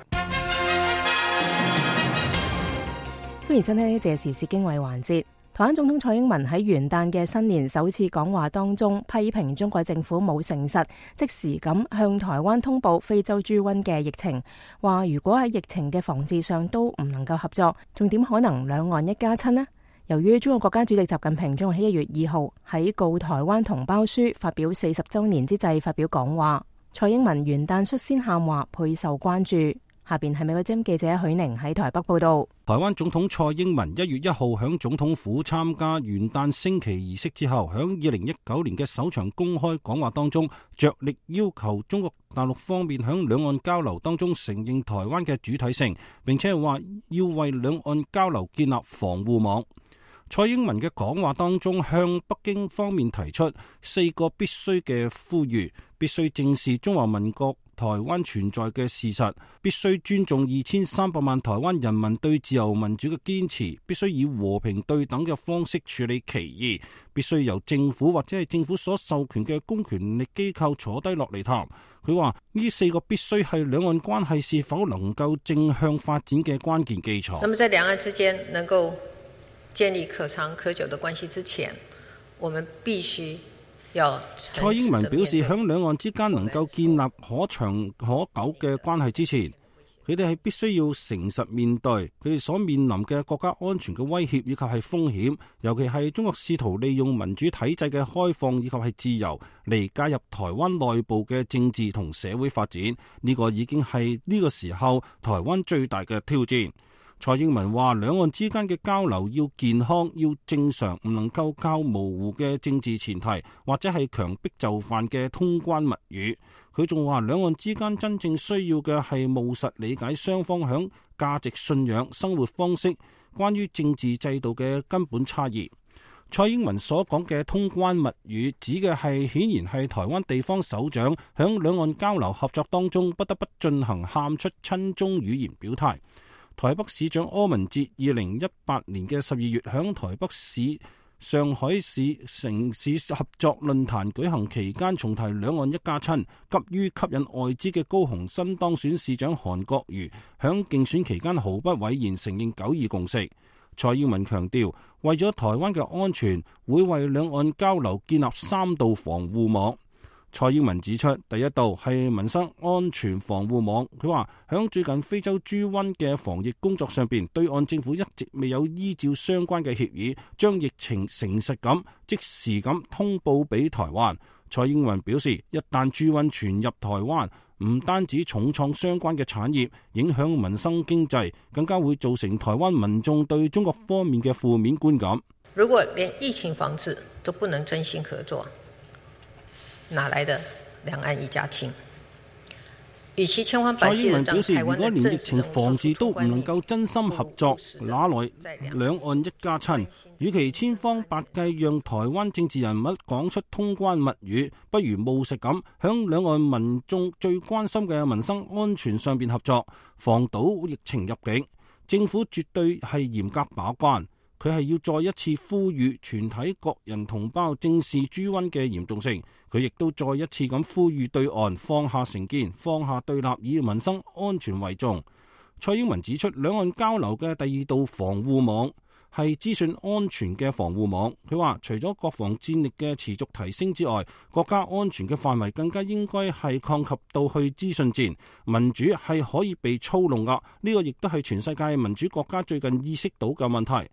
歡迎收聽呢節時事經緯環節。台灣總統蔡英文喺元旦嘅新年首次講話當中，批評中國政府冇誠實，即時咁向台灣通報非洲豬瘟嘅疫情，話如果喺疫情嘅防治上都唔能夠合作，仲點可能兩岸一家親呢？由於中國國家主席習近平將會喺一月二號喺告台灣同胞書發表四十週年之際發表講話，蔡英文元旦率先喊話，倍受關注。下邊係美國之音記者許寧喺台北報道。 台灣總統蔡英文一月一號響總統府參加元旦升旗儀式之後，響二零一九年嘅首場公開講話當中，着力要求中國大陸方面響兩岸交流當中承認台灣嘅主體性，並且係話要為兩岸交流建立防護網。蔡英文嘅講話當中向北京方面提出四個必須嘅呼籲，必須正視中華民國台灣存在嘅事實，必須尊重二千三百萬台灣人民對自由民主嘅堅持，必須以和平對等嘅方式處理歧義，必須由政府或者係政府所授權嘅公權力機構坐低落嚟談。佢話呢四個必須係兩岸關係是否能夠正向發展嘅關鍵基礎。 那麼在兩岸之間能夠建立可長可久的關係之前，我們必須要。 蔡英文表示，響兩岸之間能夠建立可長可久嘅關係之前，佢哋係必須要誠實面對佢哋所面臨嘅國家安全嘅威脅以及係風險，尤其係中國試圖利用民主體制嘅開放以及係自由嚟介入台灣內部嘅政治同社會發展。呢個已經係呢個時候台灣最大嘅挑戰。蔡英文話，兩岸之間嘅交流要健康、要正常，唔能夠靠模糊嘅政治前提或者係強迫就範嘅通關密語。佢仲話，兩岸之間真正需要嘅係務實理解雙方響價值信仰、生活方式、關於政治制度嘅根本差異。蔡英文所講嘅通關密語指嘅係顯然係台灣地方首長響兩岸交流合作當中不得不進行喊出親中語言表態。台北市長柯文哲二零一八年嘅十二月響台北市上海市城市合作論壇舉行期間重提兩岸一家親，急於吸引外資嘅高雄新當選市長韓國瑜響競選期間毫不諱言承認九二共識。蔡英文強調，為咗台灣嘅安全，會為兩岸交流建立三道防護網。蔡英文指出，第一道係民生安全防護網。佢話響最近非洲豬瘟嘅防疫工作上邊，對岸政府一直未有依照相關嘅協議，將疫情誠實咁即時咁通報俾台灣。蔡英文表示，一旦豬瘟傳入台灣，唔單止重創相關嘅產業，影響民生經濟，更加會造成台灣民眾對中國方面嘅負面觀感。 如果連疫情防治都不能真心合作，哪來的兩岸一家親？與其千方百計地讓台灣的政治防治都唔能夠真心合作，哪來兩岸一家親？與其千方百計讓台灣政治人物講出通關密語，不如務實咁響兩岸民眾最關心嘅民生安全上邊合作，防堵疫情入境。政府絕對係嚴格把關。佢係要再一次呼籲全體國人同胞正視豬瘟嘅嚴重性，佢亦都再一次咁呼籲對岸放下成見，放下對立，以民生安全為重。蔡英文指出，兩岸交流嘅第二道防護網係資訊安全嘅防護網。佢話，除咗國防戰力嘅持續提升之外，國家安全嘅範圍更加應該係擴及到去資訊戰。民主係可以被操弄噶，呢個亦都係全世界民主國家最近意識到嘅問題。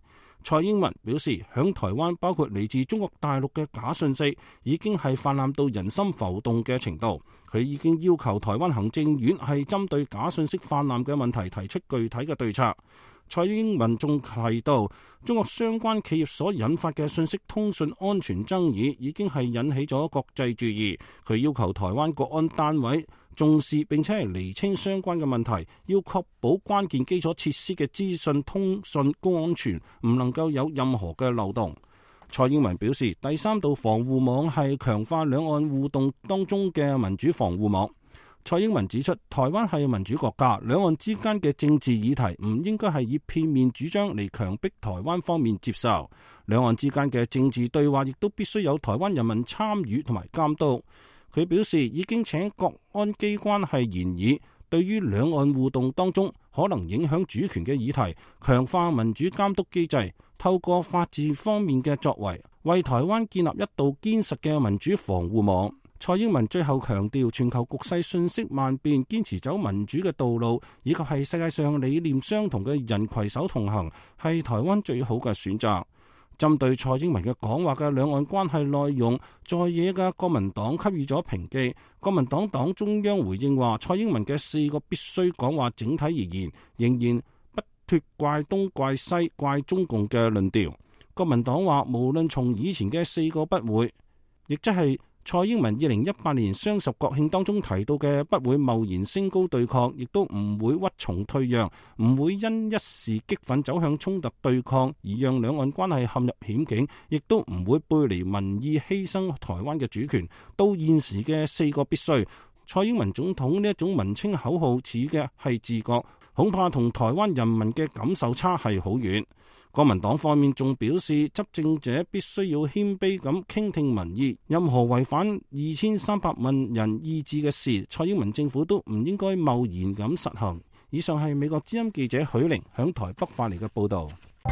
蔡英文表示，響台灣包括嚟自中國大陸嘅假訊息已經係泛濫到人心浮動嘅程度。佢已經要求台灣行政院係針對假訊息泛濫嘅問題提出具體嘅對策。蔡英文仲提到，中國相關企業所引發嘅信息通訊安全爭議已經係引起咗國際注意。佢要求台灣國安單位重視並且係釐清相關嘅問題，要確保關鍵基礎設施嘅資訊通訊安全唔能夠有任何嘅漏洞。蔡英文表示，第三道防護網係強化兩岸互動當中嘅民主防護網。蔡英文指出，台灣係民主國家，兩岸之間嘅政治議題唔應該係以片面主張嚟強迫台灣方面接受。兩岸之間嘅政治對話亦都必須有台灣人民參與同埋監督。佢表示，已經請國安機關係研議，對於兩岸互動當中可能影響主權嘅議題，強化民主監督機制，透過法治方面嘅作為，為台灣建立一道堅實嘅民主防護網。蔡英文最後強調，全球局勢瞬息萬變，堅持走民主嘅道路，以及係世界上理念相同嘅人攜手同行，係台灣最好嘅選擇。針對蔡英文嘅講話嘅兩岸關係內容，在野嘅國民黨給予咗評記。國民黨黨中央回應話，蔡英文嘅四個必須講話整體而言，仍然不脫怪東怪西怪中共嘅論調。國民黨話，無論從以前嘅四個不會，亦即係蔡英文二零一八年雙十國慶當中提到嘅不會貿然升高對抗，亦都唔會屈從退讓，唔會因一時激憤走向衝突對抗而讓兩岸關係陷入險境，亦都唔會背離民意犧牲台灣嘅主權。到現時嘅四個必須，蔡英文總統呢一種文青口號似嘅係自覺，恐怕同台灣人民嘅感受差係好遠。國民黨方面仲表示，執政者必須要謙卑咁傾聽民意，任何違反二千三百萬人意志嘅事，蔡英文政府都唔應該貿然咁實行。以上係美國之音記者許玲響台北發嚟嘅報導。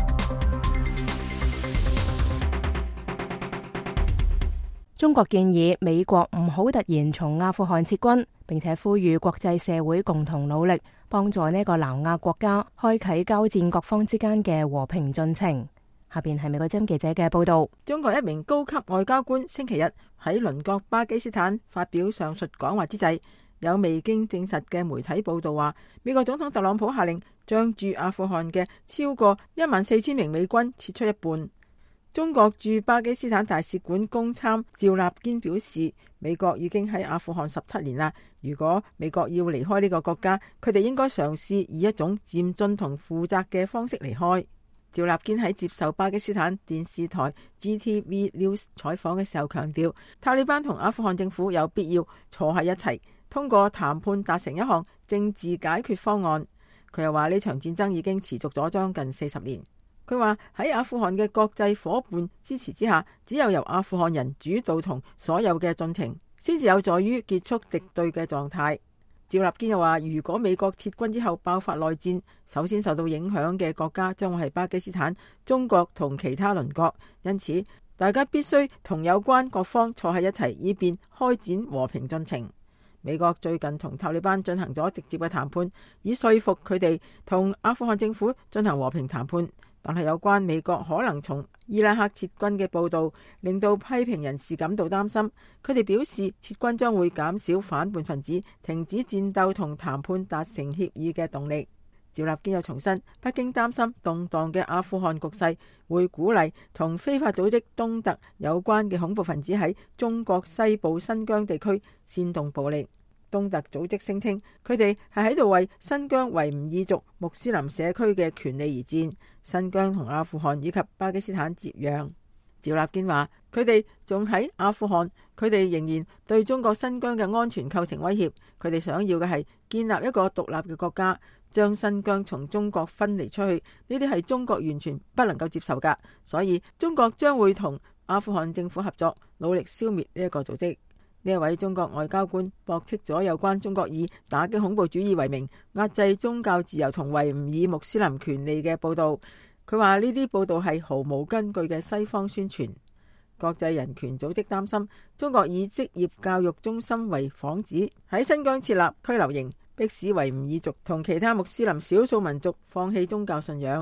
中國建議美國唔好突然從阿富汗撤軍，並且呼籲國際社會共同努力，幫助呢個南亞國家開啟交戰各方之間嘅和平進程。下邊係美國之音記者嘅報道。 中國一名高級外交官星期日喺鄰國巴基斯坦發表上述講話之際，有未經證實嘅媒體報道話，美國總統特朗普下令將駐阿富汗嘅超過一萬四千名美軍撤出一半。中國駐巴基斯坦大使館公參趙立堅表示，美國已經喺阿富汗十七年啦，如果美國要離開呢個國家，佢哋應該嘗試以一種漸進同負責嘅方式離開。趙立堅喺接受巴基斯坦電視台 G T V News 採訪嘅時候強調，塔利班同阿富汗政府有必要坐喺一齊，通過談判達成一項政治解決方案。佢又話呢場戰爭已經持續咗將近四十年。佢話喺阿富汗嘅國際夥伴支持之下，只有由阿富汗人主導同所有嘅進程，先至有助於結束敵對嘅狀態。趙立堅又話，如果美國撤軍之後爆發內戰，首先受到影響嘅國家將會係巴基斯坦、中國同其他鄰國，因此大家必須同有關各方坐喺一齊，以便開展和平進程。美國最近同塔利班進行咗直接嘅談判，以說服佢哋同阿富汗政府進行和平談判。但係有關美國可能從伊拉克撤軍嘅報導，令到批評人士感到擔心。佢哋表示，撤軍將會減少反叛分子停止戰鬥同談判達成協議嘅動力。趙立堅又重申，北京擔心動盪嘅阿富汗局勢會鼓勵同非法組織東突有關嘅恐怖分子喺中國西部新疆地區煽動暴力。東突組織聲稱，佢哋係喺度為新疆維吾爾族穆斯林社區嘅權利而戰。新疆同阿富汗以及巴基斯坦接壤。趙立堅話，佢哋仲喺阿富汗，佢哋仍然對中國新疆嘅安全構成威脅。佢哋想要嘅係建立一個獨立嘅國家，將新疆從中國分離出去。呢啲係中國完全不能夠接受㗎，所以中國將會同阿富汗政府合作，努力消滅呢一個組織。呢一位中國外交官駁斥咗有關中國以打擊恐怖主義為名壓制宗教自由同維吾爾穆斯林權利嘅報導。佢話呢啲報導係毫無根據嘅西方宣傳。國際人權組織擔心中國以職業教育中心為幌子，喺新疆設立拘留營，迫使維吾爾族同其他穆斯林少數民族放棄宗教信仰。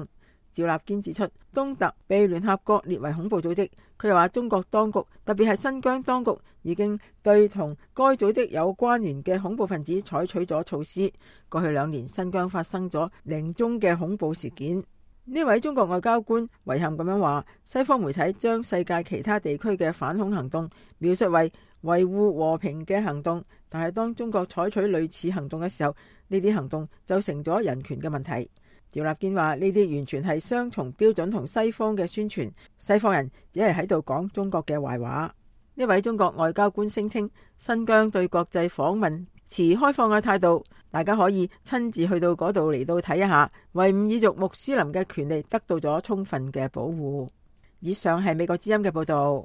趙立堅指出，東突被聯合國列為恐怖組織。佢又話，中國當局特別係新疆當局已經對同該組織有關聯嘅恐怖分子採取咗措施。過去兩年，新疆發生咗零宗嘅恐怖事件。呢位中國外交官遺憾咁樣話，西方媒體將世界其他地區嘅反恐行動描述為維護和平嘅行動，但係當中國採取類似行動嘅時候，呢啲行動就成咗人權嘅問題。趙立堅話，呢啲完全係雙重標準同西方嘅宣傳，西方人只係喺度講中國嘅壞話。呢位中國外交官聲稱，新疆對國際訪問持開放嘅態度，大家可以親自去到嗰度嚟到睇一下，維吾爾族穆斯林嘅權利得到咗充分嘅保護。以上係美國之音嘅報道。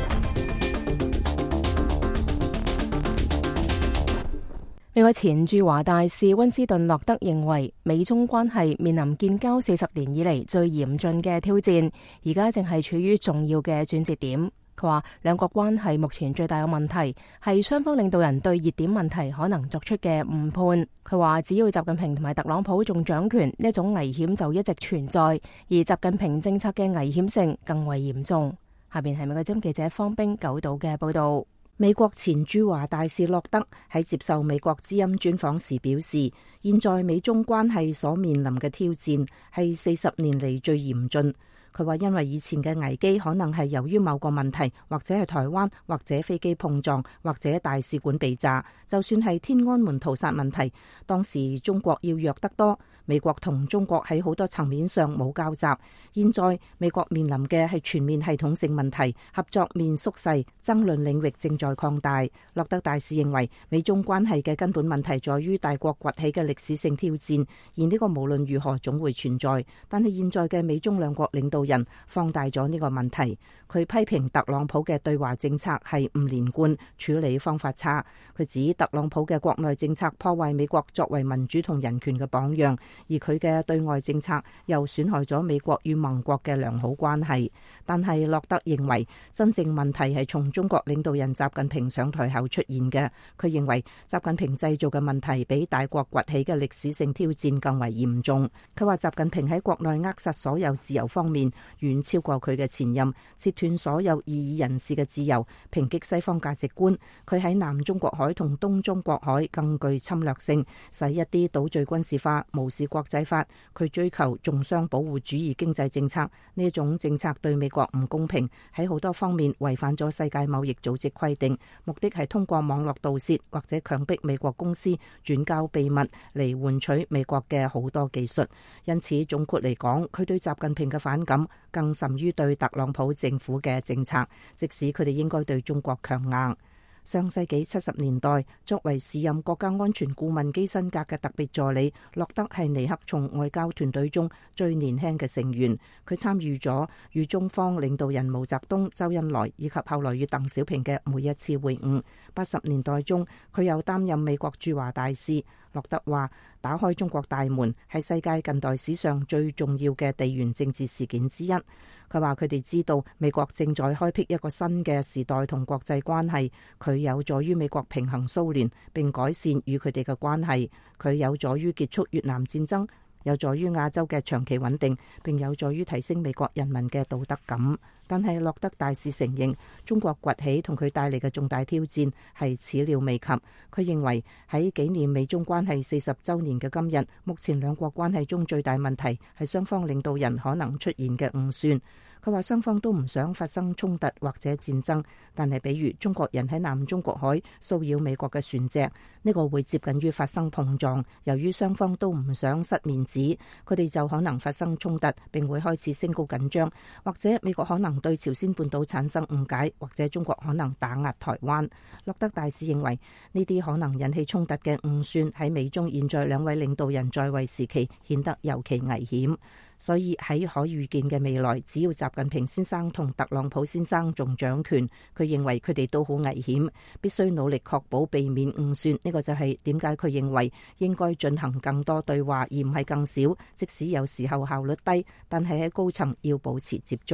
美國前駐華大使溫斯頓洛德認為，美中關係面臨建交四十年以嚟最嚴峻嘅挑戰，而家正係處於重要嘅轉折點。佢話，兩國關係目前最大嘅問題係雙方領導人對熱點問題可能作出嘅誤判。佢話，只要習近平同埋特朗普仲掌權，呢一種危險就一直存在，而習近平政策嘅危險性更為嚴重。下邊係美國之音記者方冰九島嘅報道。 美國前駐華大使洛德喺接受美國之音專訪時表示，現在美中關係所面臨嘅挑戰係四十年嚟最嚴峻。佢話，因為以前嘅危機可能係由於某個問題，或者係台灣，或者飛機碰撞，或者大使館被炸，就算係天安門屠殺問題，當時中國要弱得多。美國同中國喺好多層面上冇交集，現在美國面臨嘅係全面系統性問題，合作面縮細，爭論領域正在擴大。洛德大使認為，美中關係嘅根本問題在於大國崛起嘅歷史性挑戰，而呢個無論如何總會存在。但係現在嘅美中兩國領導人放大咗呢個問題。佢批評特朗普嘅對華政策係唔連貫，處理方法差。佢指特朗普嘅國內政策破壞美國作為民主同人權嘅榜樣，而佢嘅對外政策又損害咗美國與盟國嘅良好關係。但係洛德認為，真正問題係從中國領導人習近平上台後出現嘅。佢認為習近平製造嘅問題比大國崛起嘅歷史性挑戰更為嚴重。佢話習近平喺國內扼殺所有自由方面遠超過佢嘅前任，切斷所有異議人士嘅自由，抨擊西方價值觀。佢喺南中國海同東中國海更具侵略性，使一啲島嶼軍事化，無視國際法。佢追求重商保護主義經濟政策，呢一種政策對美國唔公平，喺好多方面違反咗世界貿易組織規定，目的係通過網絡盜竊或者強迫美國公司轉交秘密嚟換取美國嘅好多技術。因此總括嚟講，佢對習近平嘅反感更甚於對特朗普政府嘅政策，即使佢哋應該對中國強硬。上世紀七十年代，作為時任國家安全顧問基辛格嘅特別助理，洛德係尼克松外交團隊中最年輕嘅成員。佢參與咗與中方領導人毛澤東、周恩來以及後來與鄧小平嘅每一次會晤。八十年代中，佢又擔任美國駐華大使。洛德話：打開中國大門係世界近代史上最重要嘅地緣政治事件之一。佢話佢哋知道美國正在開闢一個新嘅時代同國際關係，佢有助於美國平衡蘇聯並改善與佢哋嘅關係，佢有助於結束越南戰爭，有助於亞洲嘅長期穩定，並有助於提升美國人民嘅道德感。但係洛德大使承認，中國崛起同佢帶嚟嘅重大挑戰係始料未及。佢認為喺紀念美中關係四十週年嘅今日，目前兩國關係中最大問題係雙方領導人可能出現嘅誤算。佢話雙方都唔想發生衝突或者戰爭，但係比如中國人喺南中國海騷擾美國嘅船隻，呢個會接近於發生碰撞。由於雙方都唔想失面子，佢哋就可能發生衝突，並會開始升高緊張，或者美國可能對朝鮮半島產生誤解，或者中國可能打壓台灣。洛德大使認為呢啲可能引起衝突嘅誤算喺美中現在兩位領導人在位時期顯得尤其危險。所以喺可預見嘅未來，只要習近平先生同特朗普先生仲掌權，佢認為佢哋都好危險，必須努力確保避免誤算。呢個就係點解佢認為應該進行更多對話，而唔係更少。即使有時候效率低，但係喺高層要保持接觸。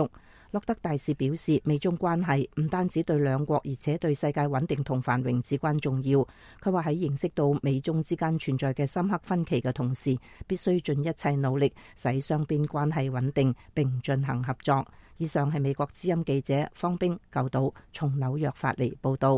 洛德大使表示，美中關係唔單止對兩國，而且對世界穩定同繁榮至關重要。佢話喺認識到美中之間存在嘅深刻分歧嘅同時，必須盡一切努力使雙邊關係穩定並進行合作。以上係美國之音記者方冰舊島從紐約發嚟報道。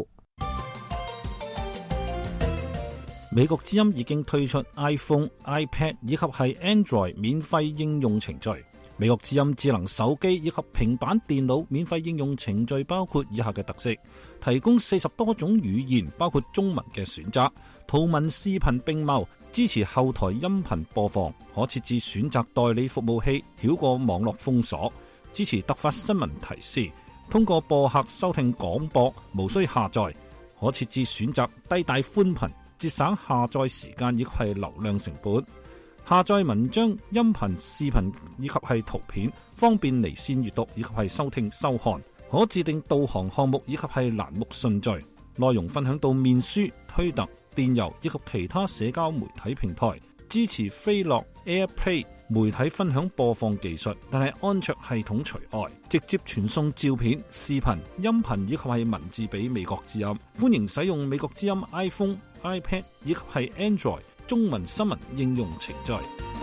美國之音已經推出 iPhone、iPad 以及係 Android 免費應用程序。美國之音智能手機以及平板電腦免費應用程序包括以下嘅特色：提供四十多種語言，包括中文嘅選擇，圖文視頻並茂，支持後台音頻播放，可設置選擇代理服務器，繞過網絡封鎖，支持突發新聞提示，通過播客收聽廣播，無需下載，可設置選擇低帶寬頻，節省下載時間亦係流量成本。下載文章、音頻、視頻以及係圖片，方便離線閱讀以及係收聽收看。可自定導航項目以及係欄目順序。內容分享到面書、推特、電郵以及其他社交媒體平台。支持飛樂 AirPlay 媒體分享播放技術，但係安卓系統除外。直接傳送照片、視頻、音頻以及係文字俾美國之音。歡迎使用美國之音 iPhone、iPad 以及係 Android中文新聞應用程序。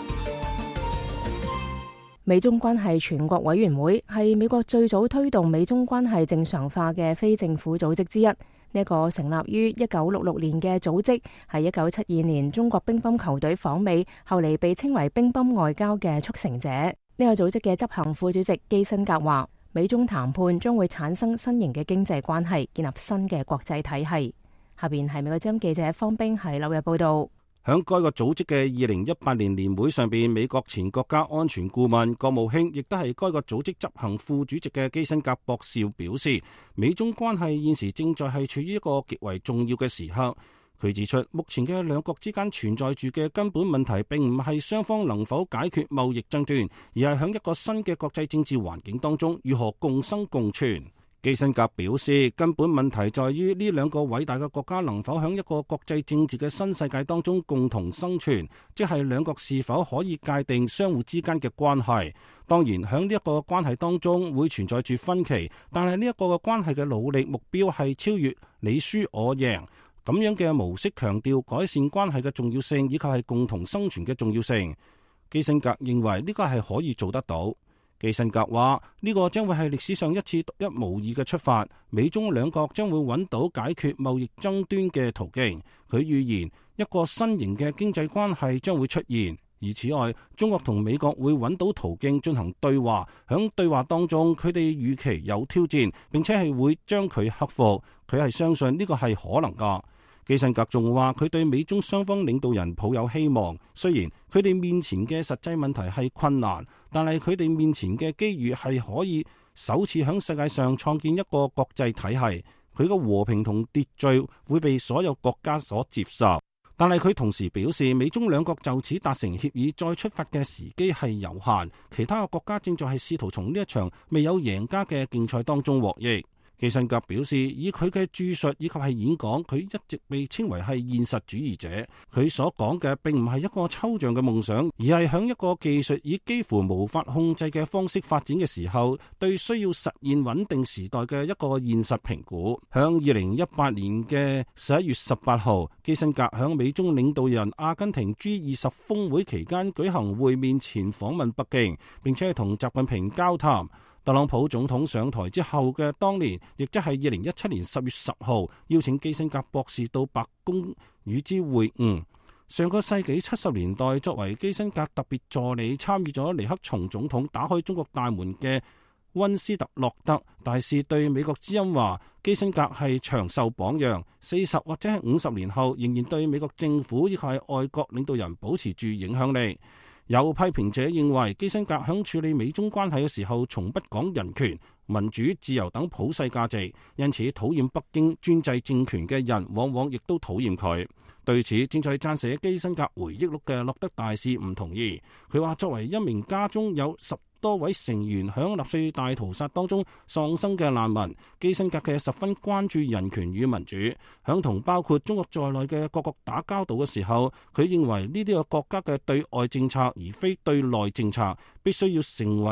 美中關係全國委員會係美國最早推動美中關係正常化嘅非政府組織之一。呢一個成立於一九六六年嘅組織，係一九七二年中國乒乓球隊訪美，後嚟被稱為乒乓外交嘅促成者。呢個組織嘅執行副主席基辛格話，美中談判將會產生新型嘅經濟關係，建立新嘅國際體系。下邊係美國之音記者方冰喺紐約報道。 喺該個組織嘅二零一八年年會上邊，美國前國家安全顧問、國務卿，亦都係該個組織執行副主席嘅基辛格博士表示，美中關係現時正在係處於一個極為重要嘅時刻。佢指出，目前嘅兩國之間存在住嘅根本問題，並唔係雙方能否解決貿易爭端，而係喺一個新嘅國際政治環境當中如何共生共存。基辛格表示，根本問題在於呢兩個偉大嘅國家能否喺一個國際政治嘅新世界當中共同生存，即係兩國是否可以界定相互之間嘅關係。當然，喺呢一個關係當中會存在住分歧，但係呢一個嘅關係嘅努力目標係超越你輸我贏咁樣嘅模式，強調改善關係嘅重要性，以及係共同生存嘅重要性。基辛格認為呢個係可以做得到。基辛格話：呢個將會係歷史上一次獨一無二嘅出發，美中兩國將會揾到解決貿易爭端嘅途徑。佢預言一個新型嘅經濟關係將會出現，而此外，中國同美國會揾到途徑進行對話。響對話當中，佢哋預期有挑戰，並且係會將佢克服。佢係相信呢個係可能噶。基辛格仲話佢對美中雙方領導人抱有希望，雖然佢哋面前嘅實際問題係困難，但係佢哋面前嘅機遇係可以首次喺世界上創建一個國際體系。佢嘅和平同秩序會被所有國家所接受。但係佢同時表示，美中兩國就此達成協議再出發嘅時機係有限，其他嘅國家正在係試圖從呢一場未有贏家嘅競賽當中獲益。基辛格表示，以佢嘅著述以及係演講，佢一直被稱為係現實主義者。佢所講嘅並唔係一個抽象嘅夢想，而係響一個技術以幾乎無法控制嘅方式發展嘅時候，對需要實現穩定時代嘅一個現實評估。響二零一八年嘅十一月十八號，基辛格響美中領導人阿根廷 G 二十峰會期間舉行會面前訪問北京，並且係同習近平交談。特朗普總統上台之後嘅當年，亦即係二零一七年十月十號，邀請基辛格博士到白宮與之會晤。上個世紀七十年代，作為基辛格特別助理，參與咗尼克松總統打開中國大門嘅溫斯特洛特大使對美國之音話，基辛格係長壽榜樣，四十或者係五十年後，仍然對美國政府以及係外國領導人保持住影響力。有批評者認為，基辛格喺處理美中關係嘅時候，從不講人權、民主、自由等普世價值，因此討厭北京專制政權嘅人，往往亦都討厭佢。對此，正在撰寫基辛格回憶錄嘅洛德大使唔同意。佢話，作為一名家中有十多位成員響納粹大屠殺當中喪生嘅難民，基辛格嘅十分關注人權與民主。響同包括中國在內嘅各國打交道嘅時候，佢認為呢啲個國家嘅對外政策而非對內政策，必須要成為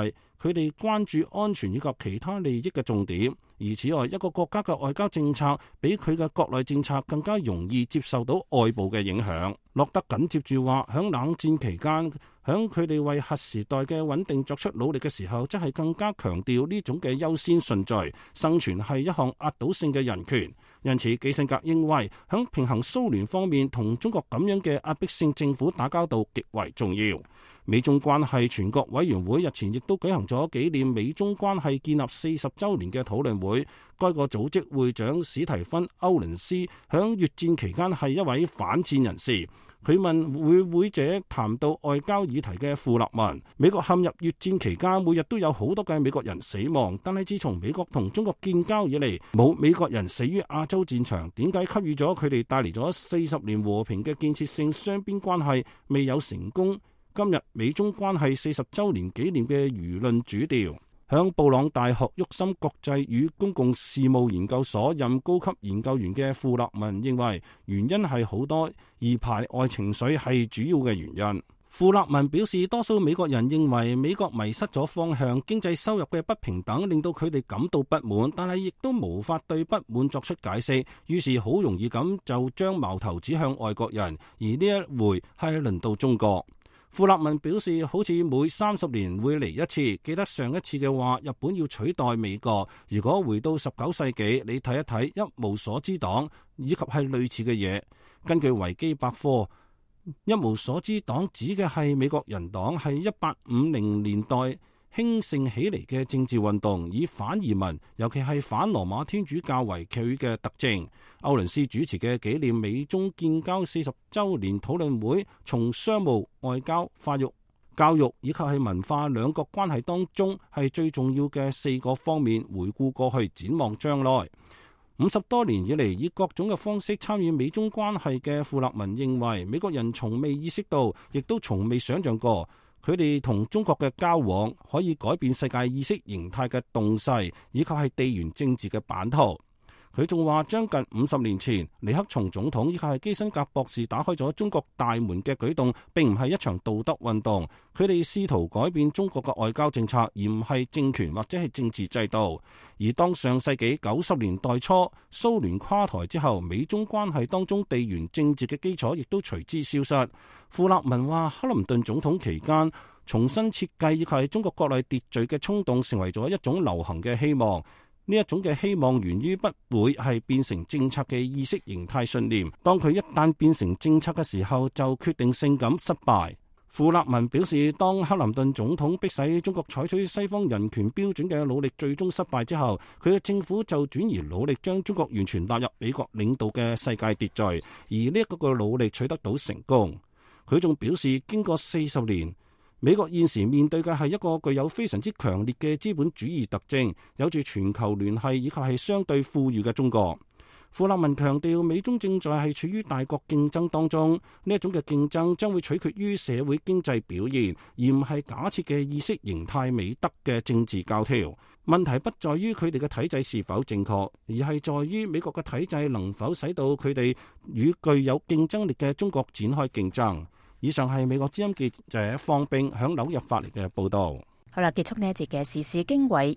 佢哋關注安全以及其他利益嘅重點。而此外，一個國家嘅外交政策比佢嘅國內政策更加容易接受到外部嘅影響。洛德緊接住話，響冷戰期間，響佢哋為核時代嘅穩定作出努力嘅時候，則係更加強調呢種嘅優先順序。生存係一項壓倒性嘅人權。因此，基辛格認為響平衡蘇聯方面同中國咁樣嘅壓迫性政府打交道極為重要。美中關係全國委員會日前亦都舉行咗紀念美中關係建立四十週年嘅討論會。該個組織會長史提芬·歐倫斯響越戰期間係一位反戰人士。佢問與會者談到外交議題嘅庫勒文，美國陷入越戰期間，每日都有好多嘅美國人死亡，但係自從美國同中國建交以嚟，冇美國人死於亞洲戰場。點解給予咗佢哋帶嚟咗四十年和平嘅建設性雙邊關係未有成功？今日美中關係四十週年紀念嘅輿論主調。響布朗大學沃森國際與公共事務研究所任高級研究員嘅庫勒文認為，原因係好多，而排外情緒係主要嘅原因。庫勒文表示，多數美國人認為美國迷失咗方向，經濟收入嘅不平等令到佢哋感到不滿，但係亦都無法對不滿作出解釋，於是好容易咁就將矛頭指向外國人，而呢一回係輪到中國。庫勒文表示，好似每三十年會嚟一次，記得上一次嘅話，日本要取代美國。如果回到十九世紀，你睇一睇一無所知黨以及係類似嘅嘢。根據維基百科，一無所知黨指嘅係美國人黨，係一八五零年代興盛起嚟嘅政治運動，以反移民，尤其係反羅馬天主教為佢嘅特徵。歐倫斯主持嘅紀念美中建交四十週年討論會，從商務、外交、法育、教育以及係文化兩國關係當中係最重要嘅四個方面回顧過去，展望將來。五十多年以嚟，以各種嘅方式參與美中關係嘅庫勒文認為，美國人從未意識到，亦都從未想象過，佢哋同中國嘅交往可以改變世界意識形態嘅動勢，以及係地緣政治嘅版圖。佢仲話，將近五十年前，尼克松總統以及係基辛格博士打開咗中國大門嘅舉動，並唔係一場道德運動。佢哋試圖改變中國嘅外交政策，而唔係政權或者係政治制度。而當上世紀九十年代初蘇聯垮台之後，美中關係當中地緣政治嘅基礎亦都隨之消失。庫勒文話，克林頓總統期間重新設計以及係中國國內秩序嘅衝動，成為咗一種流行嘅希望。呢一種嘅希望源於不會係變成政策嘅意識形態信念，當佢一旦變成政策嘅時候，就決定性咁失敗。庫勒文表示，當克林頓總統迫使中國採取西方人權標準嘅努力最終失敗之後，佢嘅政府就轉而努力將中國完全納入美國領導嘅世界秩序，而呢一個努力取得到成功。佢仲表示，經過四十年，美國現時面對嘅係一個具有非常之強烈嘅資本主義特徵，有住全球聯繫以及係相對富裕嘅中國。庫勒文強調，美中正在係處於大國競爭當中，呢一種嘅競爭將會取決於社會經濟表現，而唔係假設嘅意識形態美德嘅政治教條。問題不在於佢哋嘅體制是否正確，而係在於美國嘅體制能否使到佢哋與具有競爭力嘅中國展開競爭。以上係美國之音記者方冰響紐約發嚟嘅報道。 好啦，結束呢一節嘅時事經緯。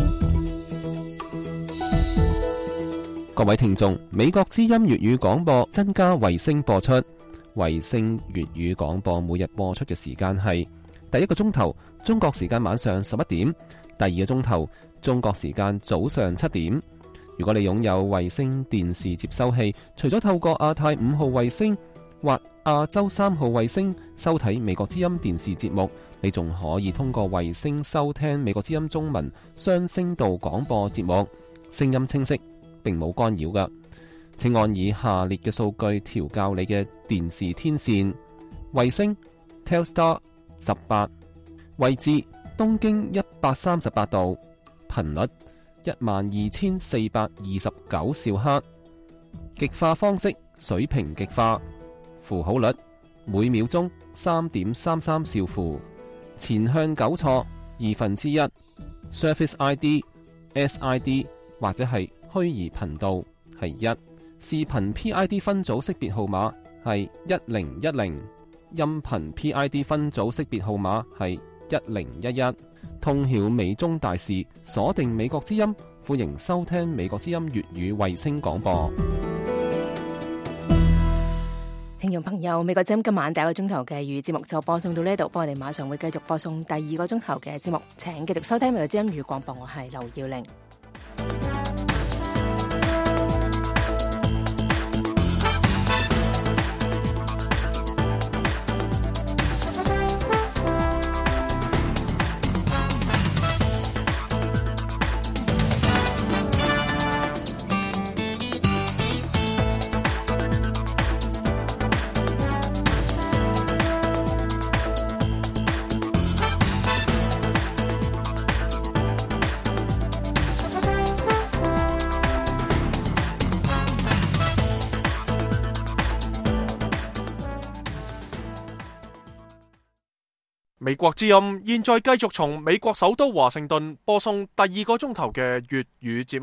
各位聽眾，美國之音粵語廣播增加衛星播出，衛星粵語廣播每日播出嘅時間係第一個鐘頭中國時間晚上十一點，第二個鐘頭中國時間早上七點。如果你擁有衛星電視接收器，除咗透過亞太五號衛星或亞洲三號衛星收睇美國之音電視節目，你仲可以通過衛星收聽美國之音中文雙聲道廣播節目，聲音清晰，並冇干擾㗎。請按以下列嘅數據調校你嘅電視天線：衛星 Telstar 十八，位置東經一百三十八度，頻率一萬二千四百二十九兆赫，極化方式水平極化。符號率每秒鐘三點三三兆符，前向糾錯二分之一 ，Surface I D、S I D 或者係虛擬頻道係一，視頻 P I D 分組識別號碼係一零一零，音頻 P I D 分組識別號碼係一零一一。 通曉美中大事，鎖定美國之音，歡迎收聽美國之音粵語衛星廣播。 聽眾朋友，美國之音今晚第一個鐘頭嘅粵語節目就播送到呢度，幫我哋馬上會繼續播送第二個鐘頭嘅節目，請繼續收聽美國之音粵語廣播，我係劉耀玲。 美國之音現在繼續從美國首都華盛頓播送第二個鐘頭嘅粵語節目。